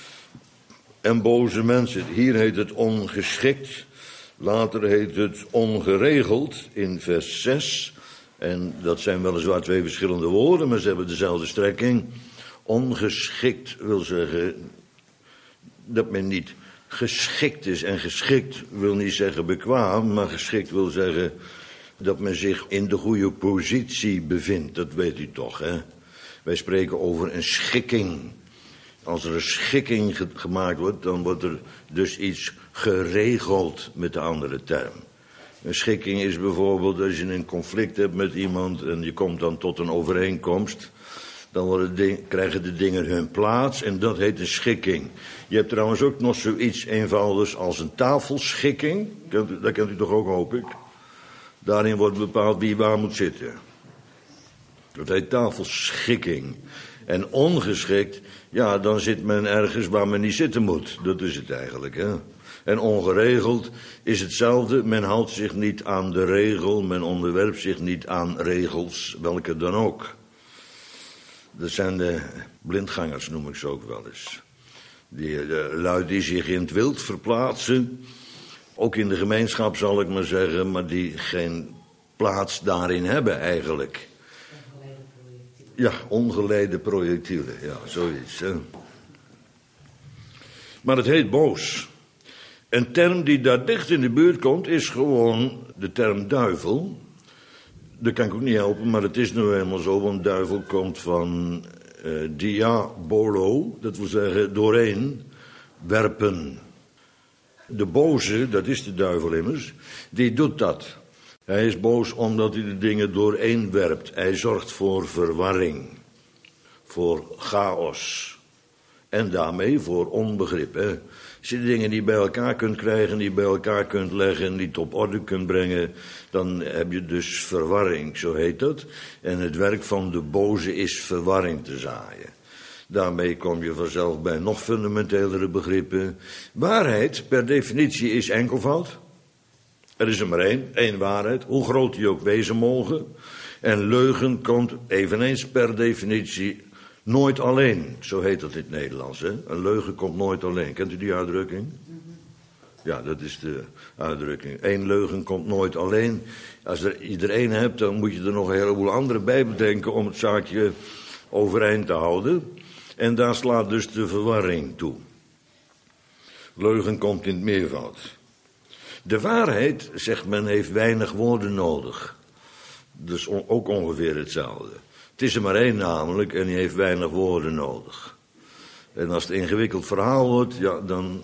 en boze mensen. Hier heet het ongeschikt, later heet het ongeregeld in vers 6. En dat zijn weliswaar 2 verschillende woorden, maar ze hebben dezelfde strekking. Ongeschikt wil zeggen dat men niet geschikt is. En geschikt wil niet zeggen bekwaam, maar geschikt wil zeggen dat men zich in de goede positie bevindt. Dat weet u toch, hè? Wij spreken over een schikking. Als er een schikking gemaakt wordt, dan wordt er dus iets geregeld met de andere term. Een schikking is bijvoorbeeld als je een conflict hebt met iemand en je komt dan tot een overeenkomst. Dan krijgen de dingen hun plaats en dat heet een schikking. Je hebt trouwens ook nog zoiets eenvoudigs als een tafelschikking. Dat kent u toch ook, hoop ik. Daarin wordt bepaald wie waar moet zitten. Dat heet tafelschikking. En ongeschikt, ja, dan zit men ergens waar men niet zitten moet. Dat is het eigenlijk, hè. En ongeregeld is hetzelfde. Men houdt zich niet aan de regel. Men onderwerpt zich niet aan regels, welke dan ook. Dat zijn de blindgangers, noem ik ze ook wel eens. Die lui die zich in het wild verplaatsen. Ook in de gemeenschap zal ik maar zeggen. Maar die geen plaats daarin hebben eigenlijk. Ja, ongeleide projectielen. Ja, zoiets. Hè. Maar het heet boos. Een term die daar dicht in de buurt komt is gewoon de term duivel. Dat kan ik ook niet helpen, maar het is nu eenmaal zo, want duivel komt van diabolo, dat wil zeggen doorheen werpen. De boze, dat is de duivel immers, die doet dat. Hij is boos omdat hij de dingen doorheen werpt. Hij zorgt voor verwarring, voor chaos en daarmee voor onbegrip. Hè. Als je de dingen niet bij elkaar kunt krijgen, niet bij elkaar kunt leggen, niet op orde kunt brengen, dan heb je dus verwarring, zo heet dat. En het werk van de boze is verwarring te zaaien. Daarmee kom je vanzelf bij nog fundamentelere begrippen. Waarheid, per definitie, is enkelvoud. Er is er maar één waarheid, hoe groot die ook wezen mogen. En leugen komt eveneens per definitie nooit alleen. Zo heet dat in het Nederlands. Hè? Een leugen komt nooit alleen. Kent u die uitdrukking? Ja, dat is de uitdrukking. Eén leugen komt nooit alleen. Als je er één hebt, dan moet je er nog een heleboel andere bij bedenken om het zaakje overeind te houden. En daar slaat dus de verwarring toe. Leugen komt in het meervoud. De waarheid, zegt men, heeft weinig woorden nodig. Dus ook ongeveer hetzelfde. Het is er maar één namelijk en die heeft weinig woorden nodig. En als het een ingewikkeld verhaal wordt, ja, dan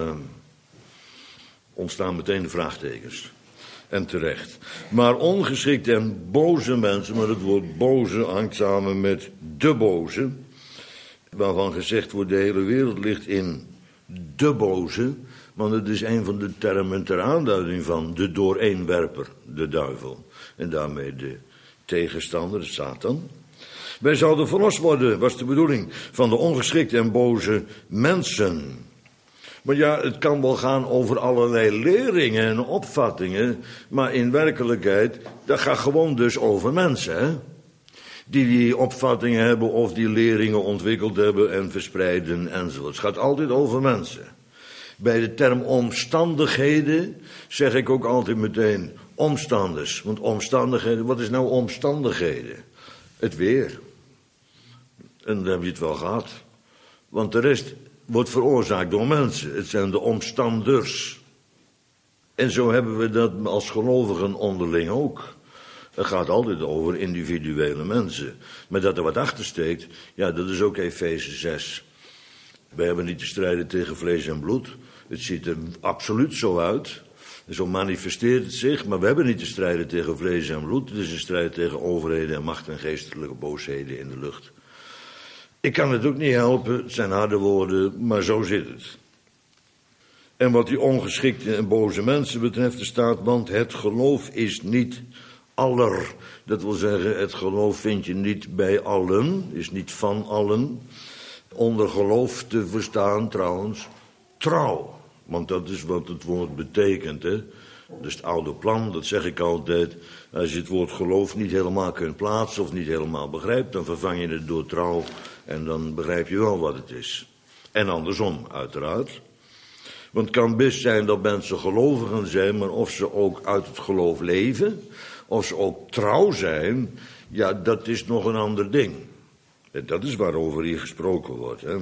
ontstaan meteen de vraagtekens. En terecht. Maar ongeschikte en boze mensen, maar het woord boze hangt samen met de boze, waarvan gezegd wordt de hele wereld ligt in de boze, want het is een van de termen ter aanduiding van de dooreenwerper, de duivel. En daarmee de tegenstander, de Satan. Wij zouden verlost worden, was de bedoeling, van de ongeschikte en boze mensen. Maar ja, het kan wel gaan over allerlei leringen en opvattingen, maar in werkelijkheid, dat gaat gewoon dus over mensen, hè? Die opvattingen hebben of die leringen ontwikkeld hebben en verspreiden enzovoort. Het gaat altijd over mensen. Bij de term omstandigheden zeg ik ook altijd meteen omstanders. Want omstandigheden, wat is nou omstandigheden? Het weer. En dan heb je het wel gehad. Want de rest wordt veroorzaakt door mensen. Het zijn de omstanders. En zo hebben we dat als gelovigen onderling ook. Het gaat altijd over individuele mensen. Maar dat er wat achter steekt, ja, dat is ook Efeze 6. Wij hebben niet te strijden tegen vlees en bloed. Het ziet er absoluut zo uit. Zo manifesteert het zich, maar we hebben niet te strijden tegen vlees en bloed. Het is een strijd tegen overheden en macht en geestelijke boosheden in de lucht. Ik kan het ook niet helpen, het zijn harde woorden, maar zo zit het. En wat die ongeschikte en boze mensen betreft, er staat, want het geloof is niet aller. Dat wil zeggen, het geloof vind je niet bij allen, is niet van allen. Onder geloof te verstaan trouwens, trouw. Want dat is wat het woord betekent, hè. Dus het oude plan, dat zeg ik altijd. Als je het woord geloof niet helemaal kunt plaatsen of niet helemaal begrijpt, dan vervang je het door trouw en dan begrijp je wel wat het is. En andersom, uiteraard. Want het kan best zijn dat mensen gelovigen zijn, maar of ze ook uit het geloof leven, of ze ook trouw zijn, ja, dat is nog een ander ding. En dat is waarover hier gesproken wordt, hè.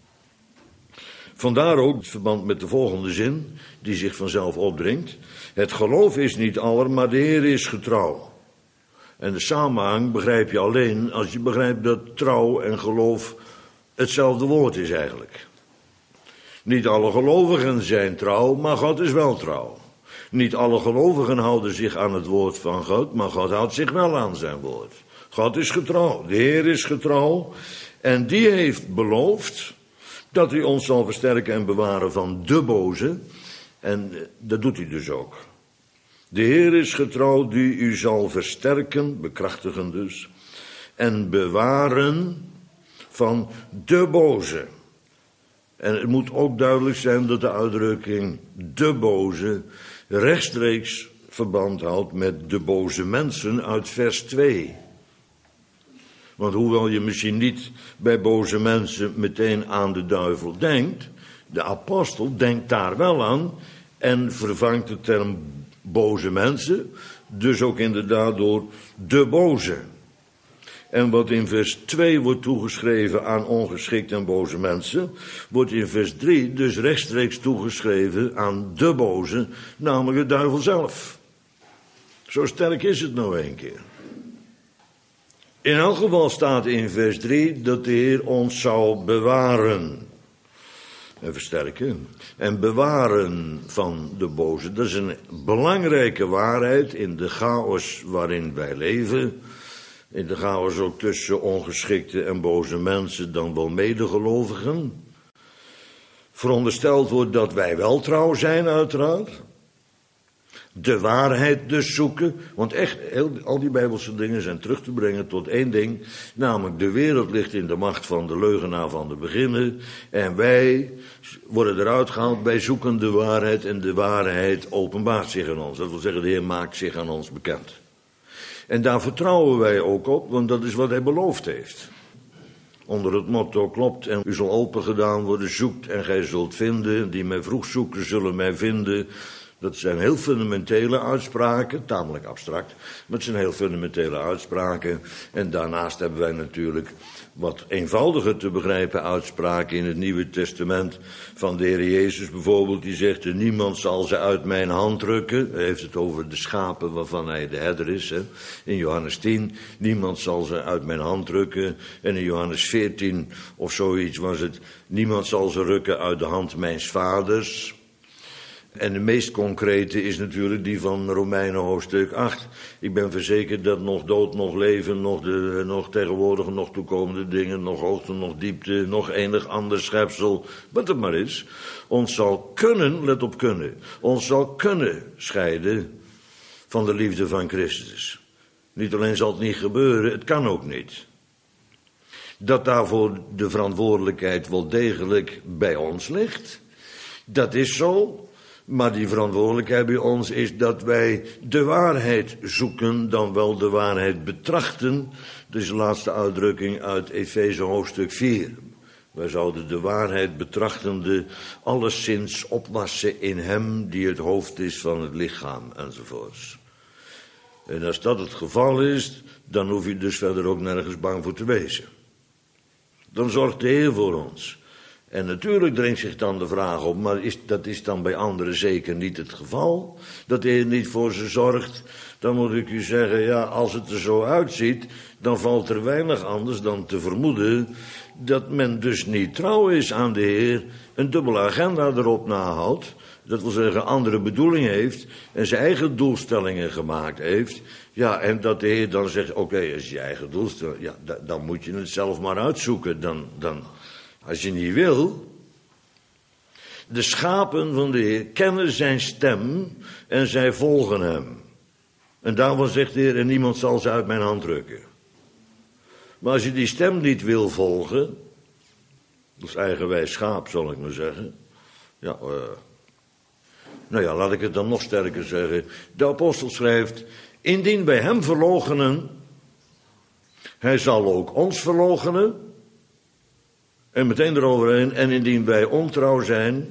Vandaar ook het verband met de volgende zin, die zich vanzelf opdringt. Het geloof is niet aller, maar de Heer is getrouw. En de samenhang begrijp je alleen als je begrijpt dat trouw en geloof hetzelfde woord is eigenlijk. Niet alle gelovigen zijn trouw, maar God is wel trouw. Niet alle gelovigen houden zich aan het woord van God, maar God houdt zich wel aan zijn woord. God is getrouw, de Heer is getrouw en die heeft beloofd dat hij ons zal versterken en bewaren van de boze. En dat doet hij dus ook. De Heer is getrouw die u zal versterken, bekrachtigen dus, en bewaren van de boze. En het moet ook duidelijk zijn dat de uitdrukking de boze rechtstreeks verband houdt met de boze mensen uit vers 2. Want hoewel je misschien niet bij boze mensen meteen aan de duivel denkt, de apostel denkt daar wel aan en vervangt de term boze mensen, dus ook inderdaad door de boze. En wat in vers 2 wordt toegeschreven aan ongeschikte en boze mensen, wordt in vers 3 dus rechtstreeks toegeschreven aan de boze, namelijk de duivel zelf. Zo sterk is het nou een keer. In elk geval staat in vers 3 dat de Heer ons zou bewaren. En versterken. En bewaren van de boze. Dat is een belangrijke waarheid in de chaos waarin wij leven. In de chaos ook tussen ongeschikte en boze mensen, dan wel medegelovigen. Verondersteld wordt dat wij wel trouw zijn, uiteraard. De waarheid dus zoeken. Want echt, al die Bijbelse dingen zijn terug te brengen tot één ding. Namelijk, de wereld ligt in de macht van de leugenaar van de beginnen. En wij worden eruit gehaald, wij zoeken de waarheid. En de waarheid openbaart zich aan ons. Dat wil zeggen, de Heer maakt zich aan ons bekend. En daar vertrouwen wij ook op, want dat is wat hij beloofd heeft. Onder het motto klopt en u zal open gedaan worden, zoekt en gij zult vinden. Die mij vroeg zoeken, zullen mij vinden. Dat zijn heel fundamentele uitspraken, tamelijk abstract, maar het zijn heel fundamentele uitspraken. En daarnaast hebben wij natuurlijk wat eenvoudiger te begrijpen uitspraken in het Nieuwe Testament van de Heer Jezus bijvoorbeeld. Die zegt, niemand zal ze uit mijn hand rukken. Hij heeft het over de schapen waarvan hij de herder is. Hè. In Johannes 10, niemand zal ze uit mijn hand rukken. En in Johannes 14 of zoiets was het, niemand zal ze rukken uit de hand mijns vaders. En de meest concrete is natuurlijk die van Romeinen hoofdstuk 8. Ik ben verzekerd dat nog dood, nog leven, nog tegenwoordige, nog toekomende dingen, nog hoogte, nog diepte, nog enig ander schepsel, wat het maar is, ons zal kunnen, let op kunnen, ons zal kunnen scheiden van de liefde van Christus. Niet alleen zal het niet gebeuren, het kan ook niet. Dat daarvoor de verantwoordelijkheid wel degelijk bij ons ligt, dat is zo. Maar die verantwoordelijkheid bij ons is dat wij de waarheid zoeken, dan wel de waarheid betrachten. Dat is de laatste uitdrukking uit Efeze hoofdstuk 4. Wij zouden de waarheid betrachtende alleszins opwassen in hem die het hoofd is van het lichaam enzovoorts. En als dat het geval is, dan hoef je dus verder ook nergens bang voor te wezen. Dan zorgt de Heer voor ons. En natuurlijk dringt zich dan de vraag op, maar dat is dan bij anderen zeker niet het geval? Dat de Heer niet voor ze zorgt? Dan moet ik u zeggen, ja, als het er zo uitziet, dan valt er weinig anders dan te vermoeden dat men dus niet trouw is aan de Heer, een dubbele agenda erop nahoudt. Dat wil zeggen, andere bedoelingen heeft en zijn eigen doelstellingen gemaakt heeft. Ja, en dat de Heer dan zegt, oké, als je eigen doelstelling, ja, dan moet je het zelf maar uitzoeken. Dan als je niet wil. De schapen van de Heer kennen zijn stem en zij volgen hem. En daarvan zegt de Heer, en niemand zal ze uit mijn hand drukken. Maar als je die stem niet wil volgen, dat is eigenwijs schaap, zal ik maar zeggen. Ja, nou ja, laat ik het dan nog sterker zeggen. De apostel schrijft, indien wij hem verloochenen, hij zal ook ons verloochenen. En meteen eroverheen, en indien wij ontrouw zijn,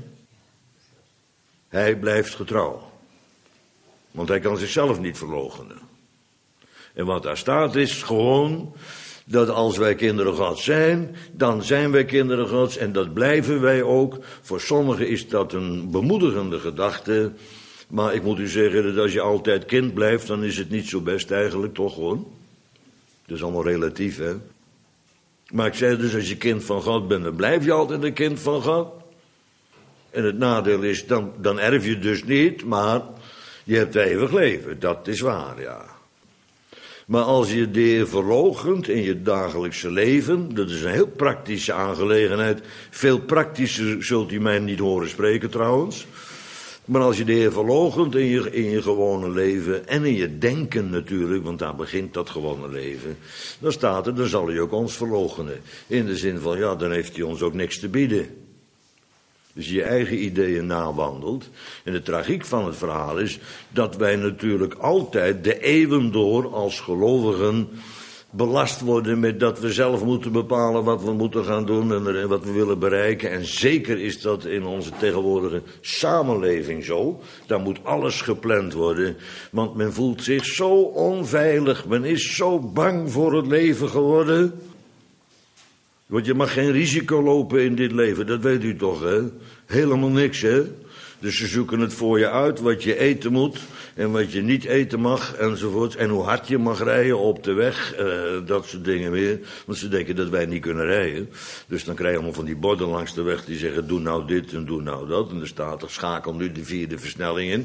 hij blijft getrouw. Want hij kan zichzelf niet verloochenen. En wat daar staat is gewoon dat als wij kinderen Gods zijn, dan zijn wij kinderen Gods en dat blijven wij ook. Voor sommigen is dat een bemoedigende gedachte, maar ik moet u zeggen dat als je altijd kind blijft, dan is het niet zo best eigenlijk, toch gewoon. Dat is allemaal relatief, hè. Maar ik zei dus, als je kind van God bent, dan blijf je altijd een kind van God. En het nadeel is, dan erf je dus niet, maar je hebt eeuwig leven. Dat is waar, ja. Maar als je de Heer verloochent in je dagelijkse leven, dat is een heel praktische aangelegenheid. Veel praktischer zult u mij niet horen spreken trouwens. Maar als je de Heer verloochent in je gewone leven en in je denken natuurlijk, want daar begint dat gewone leven, dan staat er, dan zal hij ook ons verloochenen. In de zin van, ja, dan heeft hij ons ook niks te bieden. Dus je eigen ideeën nawandelt. En de tragiek van het verhaal is dat wij natuurlijk altijd de eeuwen door als gelovigen belast worden met dat we zelf moeten bepalen wat we moeten gaan doen en wat we willen bereiken. En zeker is dat in onze tegenwoordige samenleving zo. Daar moet alles gepland worden, want men voelt zich zo onveilig. Men is zo bang voor het leven geworden. Want je mag geen risico lopen in dit leven, dat weet u toch, hè? Helemaal niks, hè? Dus ze zoeken het voor je uit, wat je eten moet en wat je niet eten mag, enzovoort. En hoe hard je mag rijden op de weg, dat soort dingen meer. Want ze denken dat wij niet kunnen rijden. Dus dan krijg je allemaal van die borden langs de weg die zeggen, doe nou dit en doe nou dat. En er staat er, schakel nu de 4e versnelling in.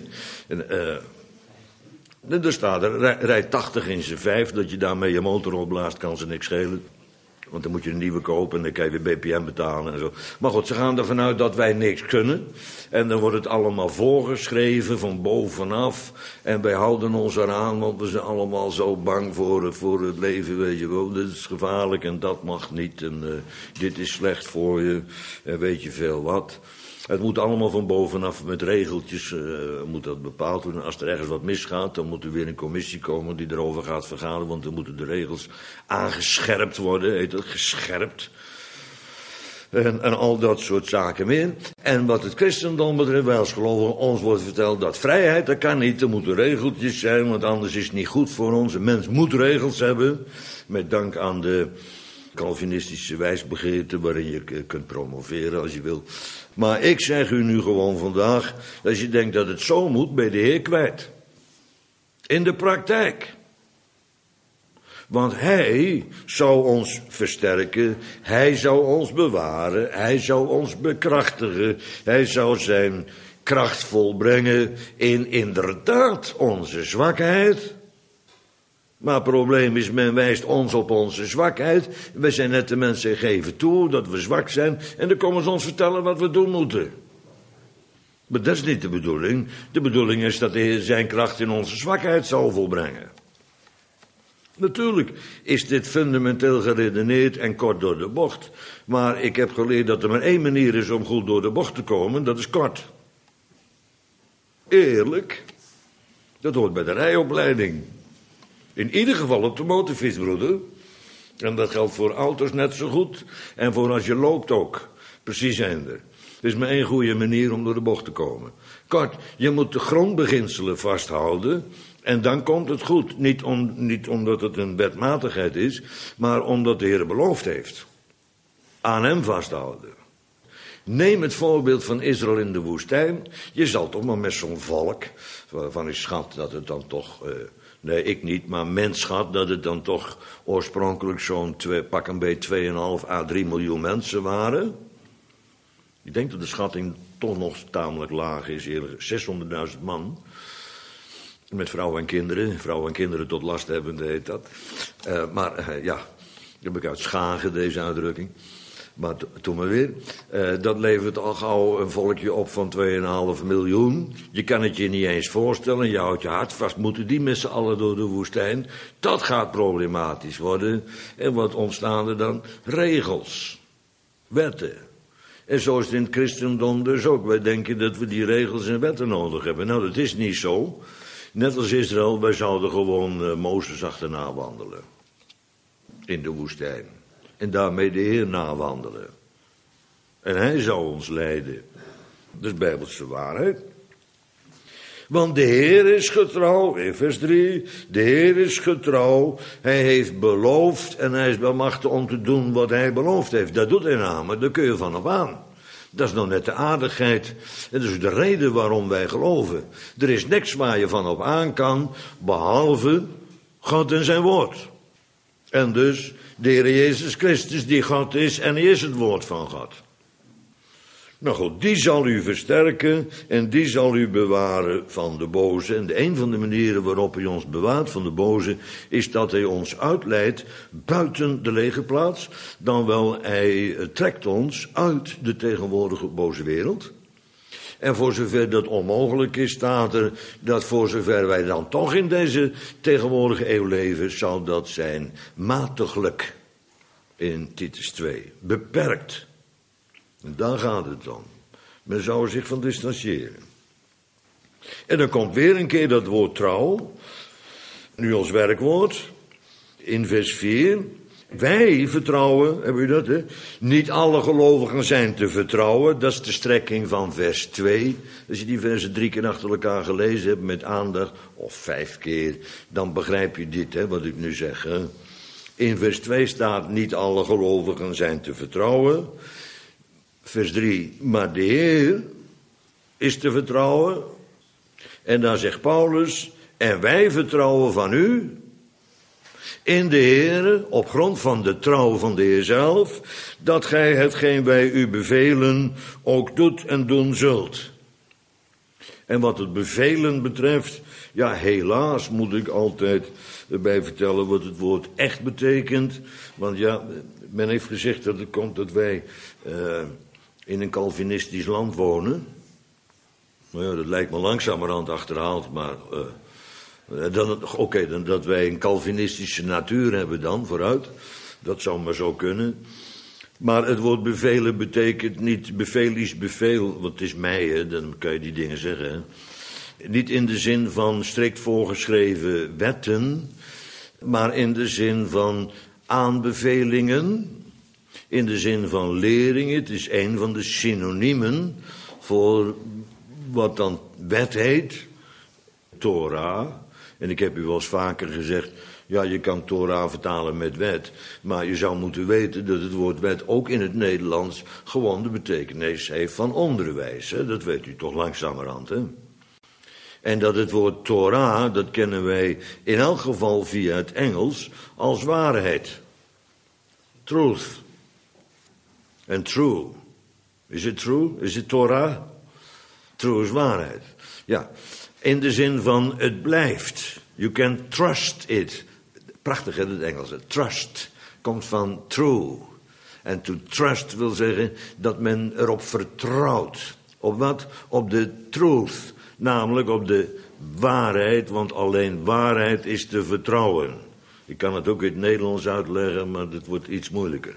En er staat er, rijd 80 in z'n 5, dat je daarmee je motor opblaast, kan ze niks schelen. Want dan moet je een nieuwe kopen en dan kan je weer BPM betalen en zo. Maar goed, ze gaan ervan uit dat wij niks kunnen. En dan wordt het allemaal voorgeschreven van bovenaf. En wij houden ons eraan, want we zijn allemaal zo bang voor het leven, weet je wel. Dit is gevaarlijk en dat mag niet. En dit is slecht voor je. En weet je veel wat. Het moet allemaal van bovenaf met regeltjes moet dat bepaald worden. Als er ergens wat misgaat, dan moet er weer een commissie komen die erover gaat vergaderen. Want dan moeten de regels aangescherpt worden, heet dat, gescherpt. En al dat soort zaken meer. En wat het christendom betreft, wij als gelovigen, ons wordt verteld dat vrijheid, dat kan niet. Er moeten regeltjes zijn, want anders is het niet goed voor ons. Een mens moet regels hebben, met dank aan de Calvinistische wijsbegeerte, waarin je kunt promoveren als je wil. Maar ik zeg u nu gewoon vandaag, als je denkt dat het zo moet, ben je de Heer kwijt. In de praktijk. Want hij zou ons versterken, hij zou ons bewaren, hij zou ons bekrachtigen, hij zou zijn kracht volbrengen in inderdaad onze zwakheid. Maar het probleem is, men wijst ons op onze zwakheid. We zijn net de mensen geven toe dat we zwak zijn. En dan komen ze ons vertellen wat we doen moeten. Maar dat is niet de bedoeling. De bedoeling is dat de Heer zijn kracht in onze zwakheid zal volbrengen. Natuurlijk is dit fundamenteel geredeneerd en kort door de bocht. Maar ik heb geleerd dat er maar één manier is om goed door de bocht te komen. Dat is kort. Eerlijk. Dat hoort bij de rijopleiding. In ieder geval op de motorfiets, broeder. En dat geldt voor auto's net zo goed. En voor als je loopt ook. Precies eender. Het is maar één goede manier om door de bocht te komen. Kort, je moet de grondbeginselen vasthouden. En dan komt het goed. Niet omdat het een wetmatigheid is. Maar omdat de Heer beloofd heeft. Aan hem vasthouden. Neem het voorbeeld van Israël in de woestijn. Je zal toch maar met zo'n volk. Waarvan ik schat dat het dan toch. Nee, ik niet, maar mens schat dat het dan toch oorspronkelijk zo'n pak een beetje 2,5 à 3 miljoen mensen waren. Ik denk dat de schatting toch nog tamelijk laag is, eerlijk. 600.000 man. Met vrouwen en kinderen tot last hebben, heet dat. Ja, dat heb ik uit Schagen, deze uitdrukking. Maar toen maar weer. Dat levert al gauw een volkje op van 2,5 miljoen. Je kan het je niet eens voorstellen. Je houdt je hart vast. Moeten die met z'n allen door de woestijn? Dat gaat problematisch worden. En wat ontstaan er dan? Regels. Wetten. En zo is het in het christendom dus ook. Wij denken dat we die regels en wetten nodig hebben. Nou, dat is niet zo. Net als Israël, wij zouden gewoon Mozes achterna wandelen. In de woestijn. En daarmee de Heer nawandelen. En hij zou ons leiden. Dat is bijbelse waarheid. Want de Heer is getrouw, in vers 3. De Heer is getrouw. Hij heeft beloofd en hij is bemachtigd om te doen wat hij beloofd heeft. Dat doet hij namelijk, daar kun je van op aan. Dat is nou net de aardigheid. En dat is de reden waarom wij geloven. Er is niks waar je van op aan kan, behalve God en zijn woord. En dus de Heer Jezus Christus die God is en hij is het woord van God. Nou goed, die zal u versterken en die zal u bewaren van de boze. En een van de manieren waarop hij ons bewaart van de boze is dat hij ons uitleidt buiten de legerplaats. Dan wel, hij trekt ons uit de tegenwoordige boze wereld. En voor zover dat onmogelijk is, staat er dat voor zover wij dan toch in deze tegenwoordige eeuw leven, zal dat zijn matiglijk in Titus 2. Beperkt. En daar gaat het dan. Men zou er zich van distancieren. En dan komt weer een keer dat woord trouw. Nu als werkwoord. in vers 4. Wij vertrouwen, hebben u dat, hè? Niet alle gelovigen zijn te vertrouwen. Dat is de strekking van vers 2. Als je die versen 3 keer achter elkaar gelezen hebt met aandacht, of 5 keer, dan begrijp je dit, hè, wat ik nu zeg. Hè? In vers 2 staat, niet alle gelovigen zijn te vertrouwen. Vers 3, maar de Heer is te vertrouwen. En dan zegt Paulus, en wij vertrouwen van u in de Heere, op grond van de trouw van de Heer zelf, dat gij hetgeen wij u bevelen ook doet en doen zult. En wat het bevelen betreft, ja, helaas moet ik altijd erbij vertellen wat het woord echt betekent. Want ja, men heeft gezegd dat het komt dat wij in een Calvinistisch land wonen. Nou ja, dat lijkt me langzamerhand achterhaald, maar dan dat wij een Calvinistische natuur hebben dan, vooruit. Dat zou maar zo kunnen. Maar het woord bevelen betekent niet, bevel is bevel, wat is mij, hè, dan kan je die dingen zeggen. Hè. Niet in de zin van strikt voorgeschreven wetten, maar in de zin van aanbevelingen, in de zin van leringen. Het is een van de synoniemen voor wat dan wet heet, Torah. En ik heb u wel eens vaker gezegd, ja, je kan Torah vertalen met wet, maar je zou moeten weten dat het woord wet ook in het Nederlands gewoon de betekenis heeft van onderwijs. Hè? Dat weet u toch langzamerhand, hè? En dat het woord Torah, dat kennen wij in elk geval via het Engels als waarheid. Truth. En true. Is het true? Is het Torah? True is waarheid. Ja, in de zin van het blijft. You can trust it. Prachtig hè, het Engels. Trust komt van true. En to trust wil zeggen dat men erop vertrouwt. Op wat? Op de truth. Namelijk op de waarheid, want alleen waarheid is te vertrouwen. Ik kan het ook in het Nederlands uitleggen, maar dat wordt iets moeilijker.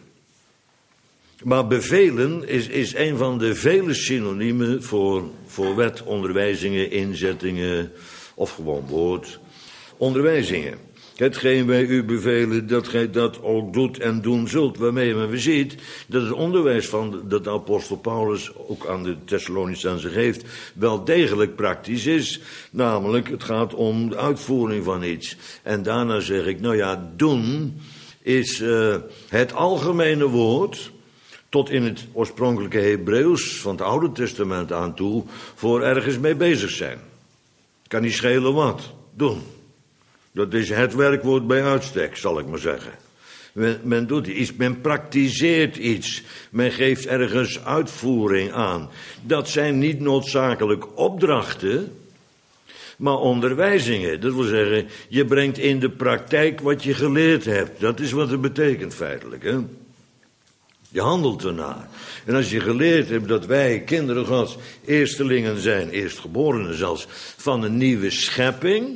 Maar bevelen is een van de vele synoniemen voor wet, onderwijzingen, inzettingen of gewoon woord. Onderwijzingen. Hetgeen wij u bevelen, dat gij dat ook doet en doen zult. Waarmee men ziet dat het onderwijs van dat de apostel Paulus ook aan de Thessalonicenzen geeft, wel degelijk praktisch is. Namelijk, het gaat om de uitvoering van iets. En daarna zeg ik, nou ja, doen is het algemene woord, tot in het oorspronkelijke Hebreeuws van het Oude Testament aan toe, voor ergens mee bezig zijn. Kan niet schelen wat. Doen. Dat is het werkwoord bij uitstek, zal ik maar zeggen. Men doet iets, men praktiseert iets. Men geeft ergens uitvoering aan. Dat zijn niet noodzakelijk opdrachten, maar onderwijzingen. Dat wil zeggen, je brengt in de praktijk wat je geleerd hebt. Dat is wat het betekent feitelijk, hè. Je handelt ernaar. En als je geleerd hebt dat wij, kinderen Gods, eerstelingen zijn, eerstgeborenen zelfs, van een nieuwe schepping,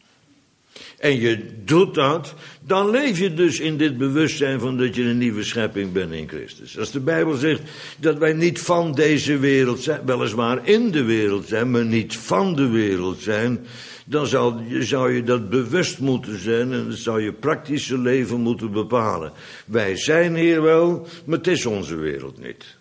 en je doet dat, dan leef je dus in dit bewustzijn van dat je een nieuwe schepping bent in Christus. Als de Bijbel zegt dat wij niet van deze wereld zijn, weliswaar in de wereld zijn, maar niet van de wereld zijn, dan zou je dat bewust moeten zijn en dan zou je praktische leven moeten bepalen. Wij zijn hier wel, maar het is onze wereld niet.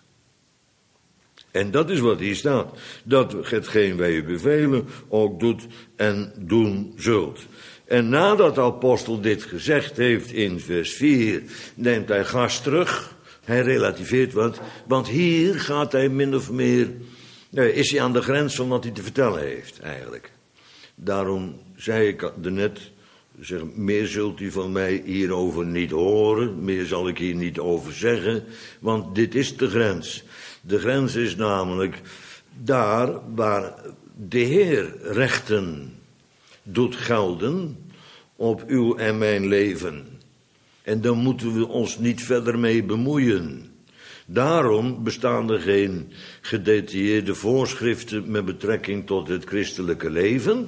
En dat is wat hier staat. Dat hetgeen wij u bevelen ook doet en doen zult. En nadat de apostel dit gezegd heeft in vers 4, neemt hij gas terug. Hij relativeert wat, want hier gaat hij min of meer, is hij aan de grens van wat hij te vertellen heeft eigenlijk. Daarom zei ik net, zeg, meer zult u van mij hierover niet horen, meer zal ik hier niet over zeggen, want dit is de grens. De grens is namelijk daar waar de Heer rechten doet gelden op uw en mijn leven. En dan moeten we ons niet verder mee bemoeien. Daarom bestaan er geen gedetailleerde voorschriften met betrekking tot het christelijke leven,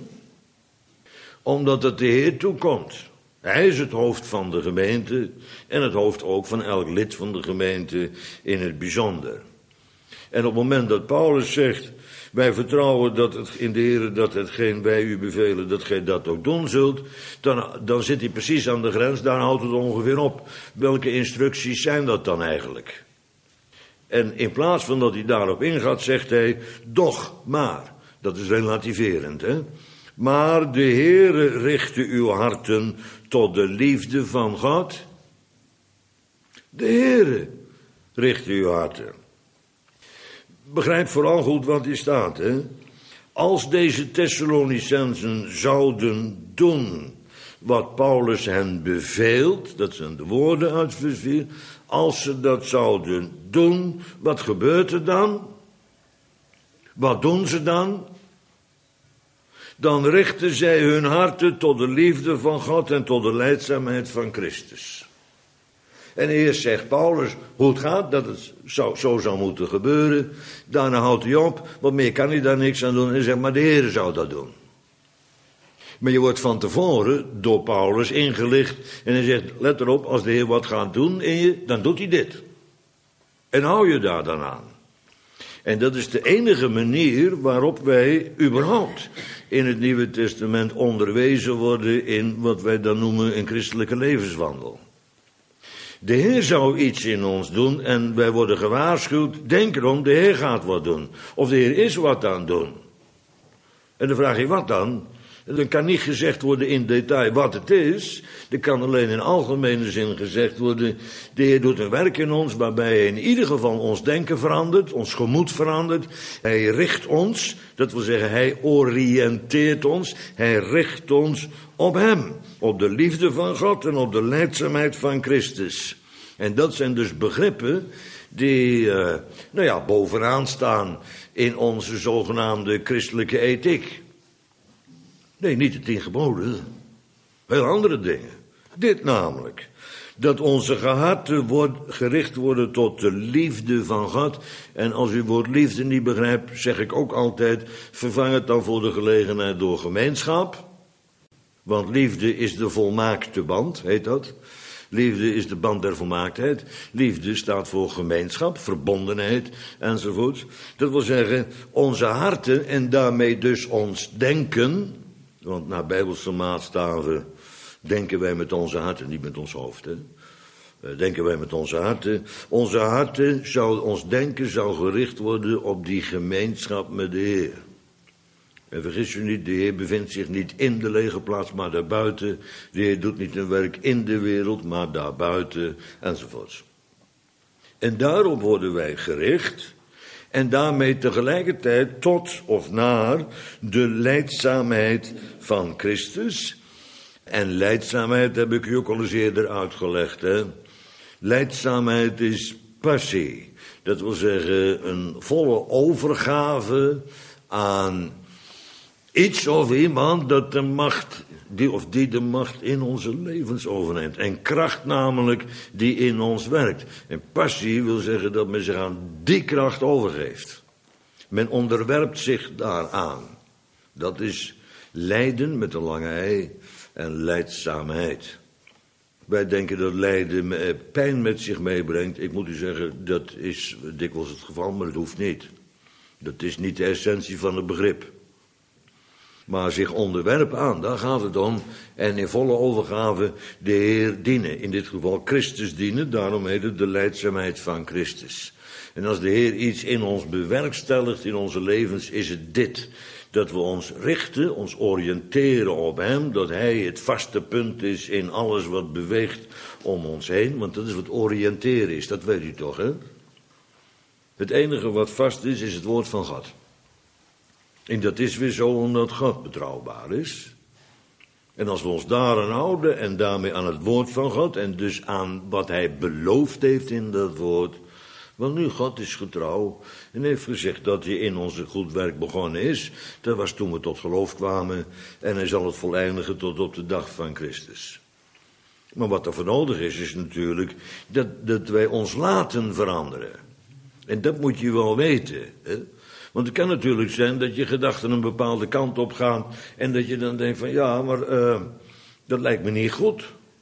omdat het de Heer toekomt. Hij is het hoofd van de gemeente en het hoofd ook van elk lid van de gemeente in het bijzonder. En op het moment dat Paulus zegt, Wij vertrouwen dat het in de Heer dat hetgeen wij u bevelen, dat gij dat ook doen zult. Dan zit hij precies aan de grens, daar houdt het ongeveer op. Welke instructies zijn dat dan eigenlijk? En in plaats van dat hij daarop ingaat, zegt hij, doch, maar. Dat is relativerend, hè. Maar de Heere richtte uw harten tot de liefde van God. De Heere richtte uw harten. Begrijp vooral goed wat hier staat, hè. Als deze Thessalonicensen zouden doen wat Paulus hen beveelt, dat zijn de woorden uit vers 4, als ze dat zouden doen, wat gebeurt er dan? Wat doen ze dan? Dan richten zij hun harten tot de liefde van God en tot de lijdzaamheid van Christus. En eerst zegt Paulus hoe het gaat, dat het zo zou moeten gebeuren. Daarna houdt hij op, want meer kan hij daar niks aan doen. En hij zegt, maar de Heer zou dat doen. Maar je wordt van tevoren door Paulus ingelicht. En hij zegt, let erop, als de Heer wat gaat doen in je, dan doet hij dit. En hou je daar dan aan. En dat is de enige manier waarop wij überhaupt in het Nieuwe Testament onderwezen worden in wat wij dan noemen een christelijke levenswandel. De Heer zou iets in ons doen en wij worden gewaarschuwd, denk erom, de Heer gaat wat doen. Of de Heer is wat aan het doen. En dan vraag je, wat dan? Er kan niet gezegd worden in detail wat het is. Er kan alleen in algemene zin gezegd worden, de Heer doet een werk in ons waarbij hij in ieder geval ons denken verandert, ons gemoed verandert. Hij richt ons, dat wil zeggen hij oriënteert ons, hij richt ons op hem. Op de liefde van God en op de lijdzaamheid van Christus. En dat zijn dus begrippen die bovenaan staan in onze zogenaamde christelijke ethiek. Nee, niet de 10 geboden. Heel andere dingen. Dit namelijk. Dat onze harten gericht worden tot de liefde van God. En als u het woord liefde niet begrijpt, zeg ik ook altijd, vervang het dan voor de gelegenheid door gemeenschap. Want liefde is de volmaakte band, heet dat. Liefde is de band der volmaaktheid. Liefde staat voor gemeenschap, verbondenheid enzovoort. Dat wil zeggen, onze harten en daarmee dus ons denken. Want naar Bijbelse maatstaven denken wij met onze harten, niet met ons hoofd. Hè? Denken wij met onze harten. Onze harten, ons denken zou gericht worden op die gemeenschap met de Heer. En vergis u niet, de Heer bevindt zich niet in de lege plaats, maar daarbuiten. De Heer doet niet een werk in de wereld, maar daarbuiten, enzovoorts. En daarop worden wij gericht. En daarmee tegelijkertijd tot of naar de lijdzaamheid van Christus. En lijdzaamheid heb ik u ook al eens eerder uitgelegd. Hè? Lijdzaamheid is passie. Dat wil zeggen een volle overgave aan iets of iemand dat de macht, die de macht in onze levens overneemt. En kracht namelijk die in ons werkt. En passie wil zeggen dat men zich aan die kracht overgeeft. Men onderwerpt zich daaraan. Dat is lijden met een lange ei en lijdzaamheid. Wij denken dat lijden pijn met zich meebrengt. Ik moet u zeggen, dat is dikwijls het geval, maar dat hoeft niet. Dat is niet de essentie van het begrip. Maar zich onderwerpen aan, daar gaat het om. En in volle overgave de Heer dienen. In dit geval Christus dienen, daarom heet het de lijdzaamheid van Christus. En als de Heer iets in ons bewerkstelligt in onze levens, is het dit. Dat we ons richten, ons oriënteren op Hem. Dat Hij het vaste punt is in alles wat beweegt om ons heen. Want dat is wat oriënteren is, dat weet u toch, hè? Het enige wat vast is het woord van God. En dat is weer zo omdat God betrouwbaar is. En als we ons daaraan houden en daarmee aan het woord van God en dus aan wat hij beloofd heeft in dat woord. Want nu, God is getrouw en heeft gezegd dat hij in ons een goed werk begonnen is. Dat was toen we tot geloof kwamen en hij zal het voleindigen tot op de dag van Christus. Maar wat er voor nodig is natuurlijk dat wij ons laten veranderen. En dat moet je wel weten, hè? Want het kan natuurlijk zijn dat je gedachten een bepaalde kant op gaan en dat je dan denkt van ja, maar dat lijkt me niet goed.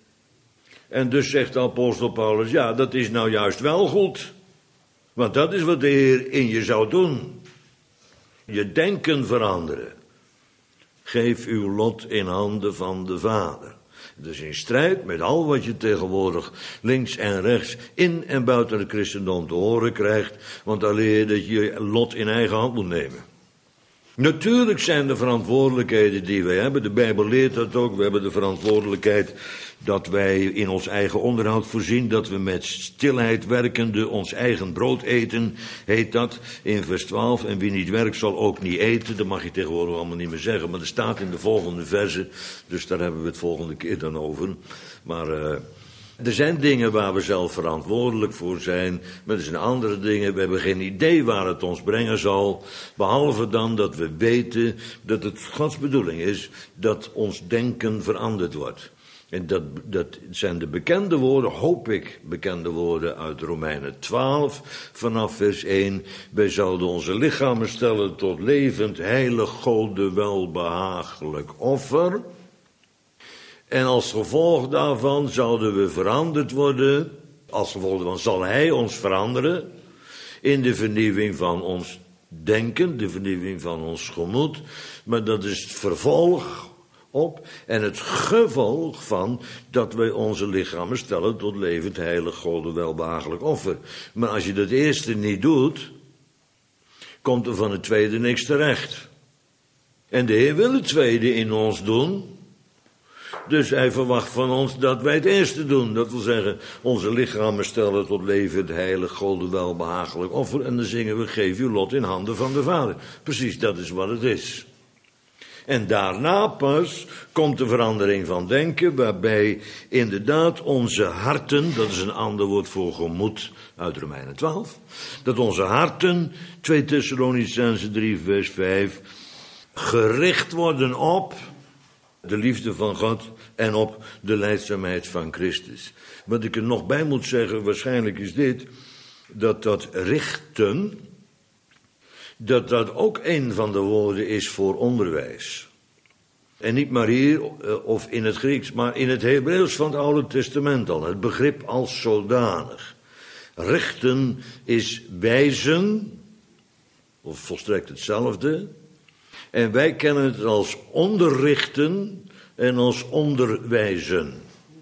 En dus zegt de apostel Paulus, ja, dat is nou juist wel goed. Want dat is wat de Heer in je zou doen. Je denken veranderen. Geef uw lot in handen van de Vader. Dus in strijd met al wat je tegenwoordig links en rechts in en buiten het christendom te horen krijgt. Want dan leer je dat je je lot in eigen hand moet nemen. Natuurlijk zijn er verantwoordelijkheden die wij hebben. De Bijbel leert dat ook. We hebben de verantwoordelijkheid dat wij in ons eigen onderhoud voorzien. Dat we met stilheid werkende ons eigen brood eten, heet dat in vers 12. En wie niet werkt zal ook niet eten. Dat mag je tegenwoordig allemaal niet meer zeggen. Maar er staat in de volgende verse. Dus daar hebben we het volgende keer dan over. Maar er zijn dingen waar we zelf verantwoordelijk voor zijn. Maar er zijn andere dingen, we hebben geen idee waar het ons brengen zal. Behalve dan dat we weten dat het Gods bedoeling is dat ons denken veranderd wordt. En dat zijn de bekende woorden, hoop ik, bekende woorden uit Romeinen 12, vanaf vers 1. Wij zouden onze lichamen stellen tot levend, heilig, Gode welbehagelijk offer. En als gevolg daarvan zouden we veranderd worden, als gevolg daarvan zal Hij ons veranderen in de vernieuwing van ons denken, de vernieuwing van ons gemoed. Maar dat is het vervolg op en het gevolg van dat wij onze lichamen stellen tot levend, heilig, Gode welbehagelijk offer. Maar als je dat eerste niet doet, komt er van het tweede niks terecht. En de Heer wil het tweede in ons doen. Dus Hij verwacht van ons dat wij het eerste doen. Dat wil zeggen, onze lichamen stellen tot levend, heilig, Gode welbehagelijk offer. En dan zingen we, geef uw lot in handen van de Vader. Precies, dat is wat het is. En daarna pas komt de verandering van denken, waarbij inderdaad onze harten, dat is een ander woord voor gemoed uit Romeinen 12, dat onze harten, 2 Thessalonicenzen 3 vers 5, gericht worden op de liefde van God en op de lijdzaamheid van Christus. Wat ik er nog bij moet zeggen, waarschijnlijk is dit, dat richten, dat ook een van de woorden is voor onderwijs. En niet maar hier of in het Grieks, maar in het Hebreeuws van het Oude Testament al. Het begrip als zodanig. Richten is wijzen, of volstrekt hetzelfde. En wij kennen het als onderrichten en als onderwijzen.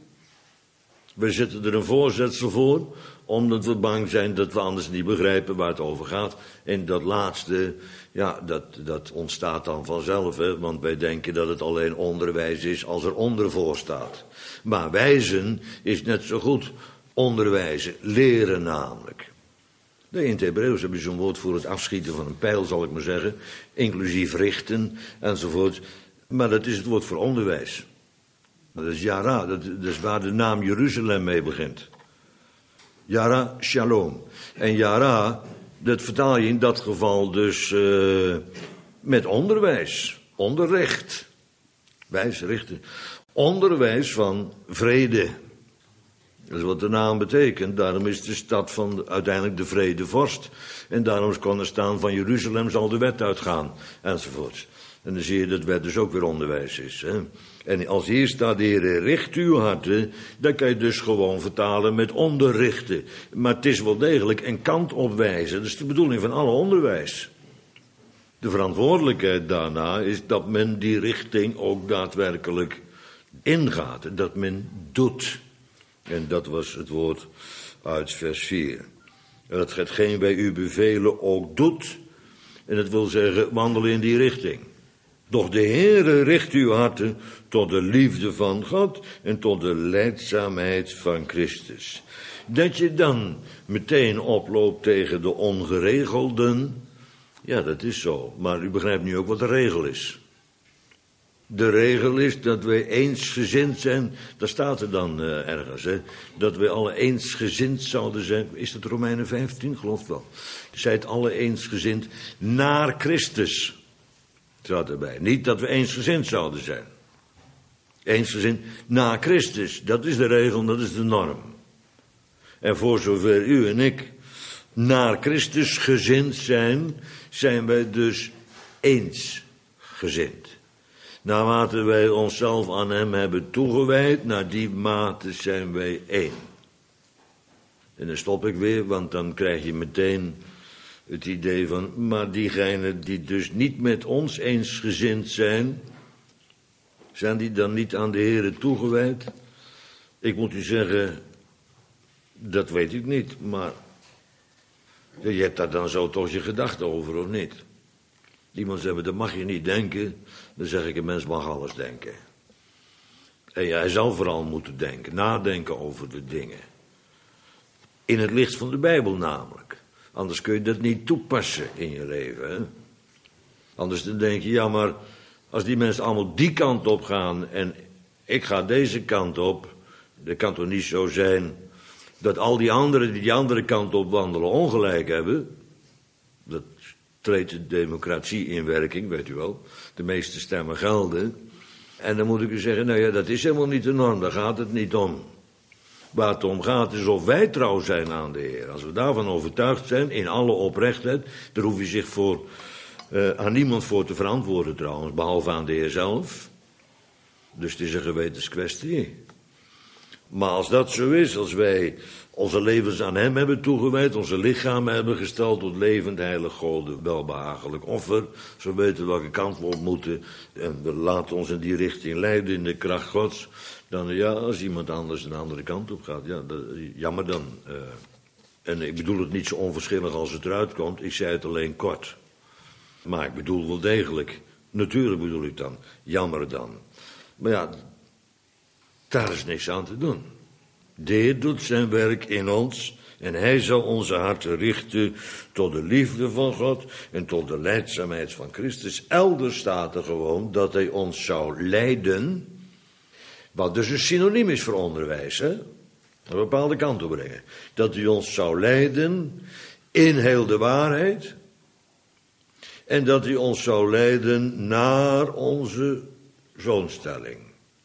We zetten er een voorzetsel voor, omdat we bang zijn dat we anders niet begrijpen waar het over gaat. En dat laatste, ja, dat ontstaat dan vanzelf, hè, want wij denken dat het alleen onderwijs is als er onder voor staat. Maar wijzen is net zo goed onderwijzen, leren namelijk. In het Hebreeuws heb je zo'n woord voor het afschieten van een pijl, zal ik maar zeggen, inclusief richten enzovoort. Maar dat is het woord voor onderwijs. Dat is Yara, dat is waar de naam Jeruzalem mee begint. Yara Shalom. En Yara, dat vertaal je in dat geval dus met onderwijs, onderricht, wijsrichten. Onderwijs van vrede. Dat is wat de naam betekent. Daarom is de stad van uiteindelijk de vredevorst. En daarom kon er staan van Jeruzalem zal de wet uitgaan. Enzovoort. En dan zie je dat wet dus ook weer onderwijs is. Hè? En als hier staat, de Heer richt uw harten, dan kan je dus gewoon vertalen met onderrichten. Maar het is wel degelijk een kant op wijzen. Dat is de bedoeling van alle onderwijs. De verantwoordelijkheid daarna is dat men die richting ook daadwerkelijk ingaat. Dat men doet. En dat was het woord uit vers 4. En dat hetgeen wij u bevelen ook doet. En dat wil zeggen, wandelen in die richting. Doch de Heere richt uw harten tot de liefde van God en tot de lijdzaamheid van Christus. Dat je dan meteen oploopt tegen de ongeregelden, ja, dat is zo. Maar u begrijpt nu ook wat de regel is. De regel is dat wij eensgezind zijn, daar staat er dan ergens, hè, dat wij alle eensgezind zouden zijn. Is dat Romeinen 15? Geloof wel. Zijt alle eensgezind naar Christus. Staat erbij. Niet dat we eensgezind zouden zijn. Eensgezind naar Christus. Dat is de regel, dat is de norm. En voor zover u en ik naar Christus gezind zijn, zijn wij dus eensgezind. Naarmate wij onszelf aan hem hebben toegewijd, naar die mate zijn wij één. En dan stop ik weer, want dan krijg je meteen Het idee van, maar diegenen die dus niet met ons eensgezind zijn die dan niet aan de Heere toegewijd? Ik moet u zeggen, dat weet ik niet, maar je hebt daar dan zo toch je gedachten over, of niet? Iemand zegt, dat mag je niet denken. Dan zeg ik, een mens mag alles denken. En hij zal vooral moeten denken, nadenken over de dingen. In het licht van de Bijbel namelijk. Anders kun je dat niet toepassen in je leven. Hè? Anders dan denk je, ja maar als die mensen allemaal die kant op gaan en ik ga deze kant op. Dat kan toch niet zo zijn dat al die anderen die andere kant op wandelen ongelijk hebben. Dat treedt de democratie in werking, weet u wel. De meeste stemmen gelden. En dan moet ik u zeggen, nou ja, dat is helemaal niet de norm, daar gaat het niet om. Waar het om gaat is of wij trouw zijn aan de Heer. Als we daarvan overtuigd zijn, in alle oprechtheid, daar hoef je zich aan niemand voor te verantwoorden trouwens, behalve aan de Heer zelf. Dus het is een gewetenskwestie. Maar als dat zo is, als wij onze levens aan hem hebben toegewijd, onze lichamen hebben gesteld tot levend, heilig, Gode, welbehagelijk offer, zo weten we welke kant we op moeten en we laten ons in die richting leiden in de kracht Gods, dan ja, als iemand anders een andere kant op gaat, ja, jammer dan. En ik bedoel het niet zo onverschillig als het eruit komt, ik zei het alleen kort. Maar ik bedoel wel degelijk, natuurlijk bedoel ik dan, jammer dan. Maar ja, daar is niks aan te doen. De Heer doet zijn werk in ons en hij zal onze harten richten tot de liefde van God en tot de lijdzaamheid van Christus. Elders staat er gewoon dat hij ons zou leiden, wat dus een synoniem is voor onderwijs, hè? Een bepaalde kant op brengen. Dat hij ons zou leiden in heel de waarheid en dat hij ons zou leiden naar onze zoonstelling.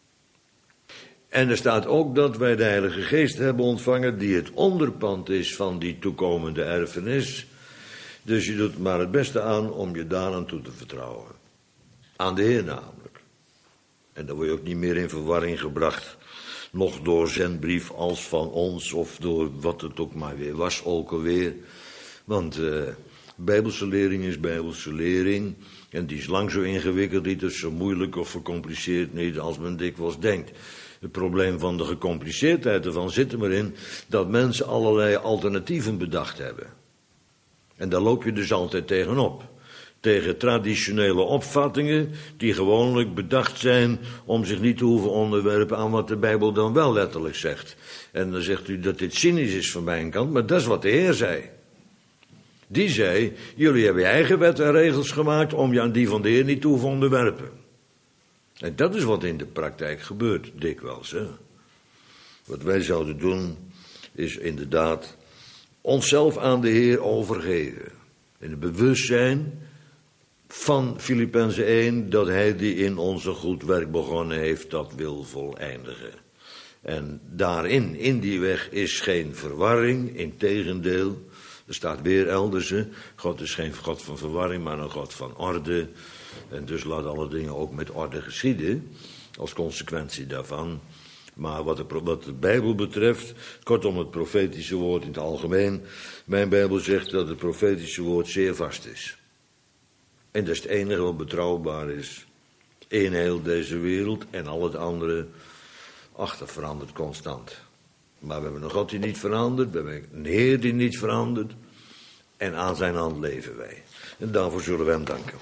En er staat ook dat wij de Heilige Geest hebben ontvangen die het onderpand is van die toekomende erfenis. Dus je doet maar het beste aan om je daaraan toe te vertrouwen. Aan de Heer namelijk. En dan word je ook niet meer in verwarring gebracht. Nog door zendbrief als van ons of door wat het ook maar weer was ook alweer. Want Bijbelse lering is Bijbelse lering. En die is lang zo ingewikkeld niet, dus zo moeilijk of vercompliceerd niet als men dikwijls denkt. Het probleem van de gecompliceerdheid ervan zit er maar in dat mensen allerlei alternatieven bedacht hebben. En daar loop je dus altijd tegenop. Tegen traditionele opvattingen die gewoonlijk bedacht zijn om zich niet te hoeven onderwerpen aan wat de Bijbel dan wel letterlijk zegt. En dan zegt u dat dit cynisch is van mijn kant, maar dat is wat de Heer zei. Die zei, jullie hebben je eigen wet en regels gemaakt om je aan die van de Heer niet te hoeven onderwerpen. En dat is wat in de praktijk gebeurt, dikwijls. Hè? Wat wij zouden doen, is inderdaad onszelf aan de Heer overgeven. In het bewustzijn van Filippenzen 1, dat hij die in ons een goed werk begonnen heeft, dat wil voleindigen. En daarin, in die weg, is geen verwarring, integendeel. Er staat weer elders, hè? God is geen God van verwarring, maar een God van orde. En dus laat alle dingen ook met orde geschieden, als consequentie daarvan. Maar wat de Bijbel betreft, kortom het profetische woord in het algemeen. Mijn Bijbel zegt dat het profetische woord zeer vast is. En dat is het enige wat betrouwbaar is in heel deze wereld. En al het andere, ach, dat verandert constant. Maar we hebben een God die niet verandert, we hebben een Heer die niet verandert. En aan zijn hand leven wij. En daarvoor zullen we hem danken.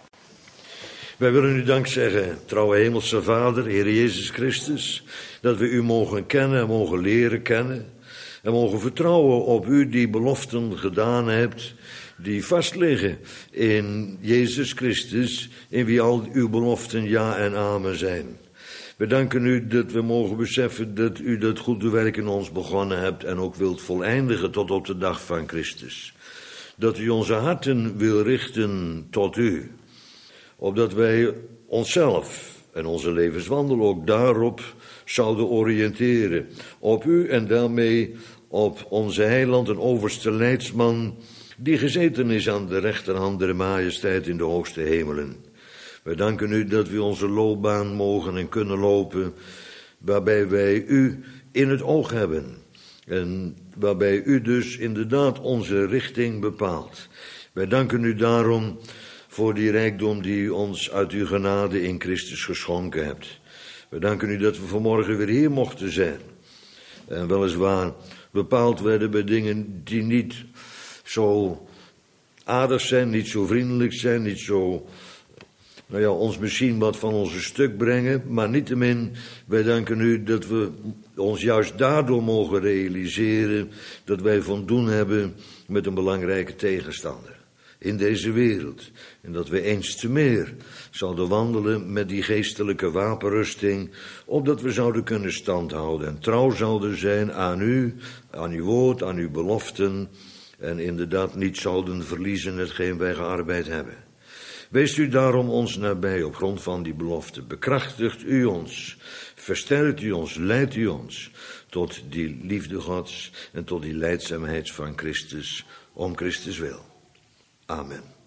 Wij willen u dank zeggen, trouwe hemelse Vader, Heer Jezus Christus, dat we u mogen kennen en mogen leren kennen. En mogen vertrouwen op u die beloften gedaan hebt, die vastliggen in Jezus Christus, in wie al uw beloften ja en amen zijn. We danken u dat we mogen beseffen dat u dat goede werk in ons begonnen hebt en ook wilt voleindigen tot op de dag van Christus. Dat u onze harten wil richten tot u, opdat wij onszelf en onze levenswandel ook daarop zouden oriënteren. Op u en daarmee op onze heiland en overste leidsman, die gezeten is aan de rechterhand der majesteit in de hoogste hemelen. Wij danken u dat we onze loopbaan mogen en kunnen lopen, waarbij wij u in het oog hebben. En waarbij u dus inderdaad onze richting bepaalt. Wij danken u daarom voor die rijkdom die u ons uit uw genade in Christus geschonken hebt. We danken u dat we vanmorgen weer hier mochten zijn. En weliswaar bepaald werden bij dingen die niet zo aardig zijn, niet zo vriendelijk zijn, niet zo, ons misschien wat van onze stuk brengen. Maar niettemin, wij danken u dat we ons juist daardoor mogen realiseren dat wij van doen hebben met een belangrijke tegenstander in deze wereld. En dat we eens te meer zouden wandelen met die geestelijke wapenrusting, opdat we zouden kunnen standhouden en trouw zouden zijn aan u, aan uw woord, aan uw beloften, en inderdaad niet zouden verliezen hetgeen wij gearbeid hebben. Wees u daarom ons nabij op grond van die belofte. Bekrachtigt u ons, versterkt u ons, leidt u ons tot die liefde Gods en tot die lijdzaamheid van Christus, om Christus wil. Amen.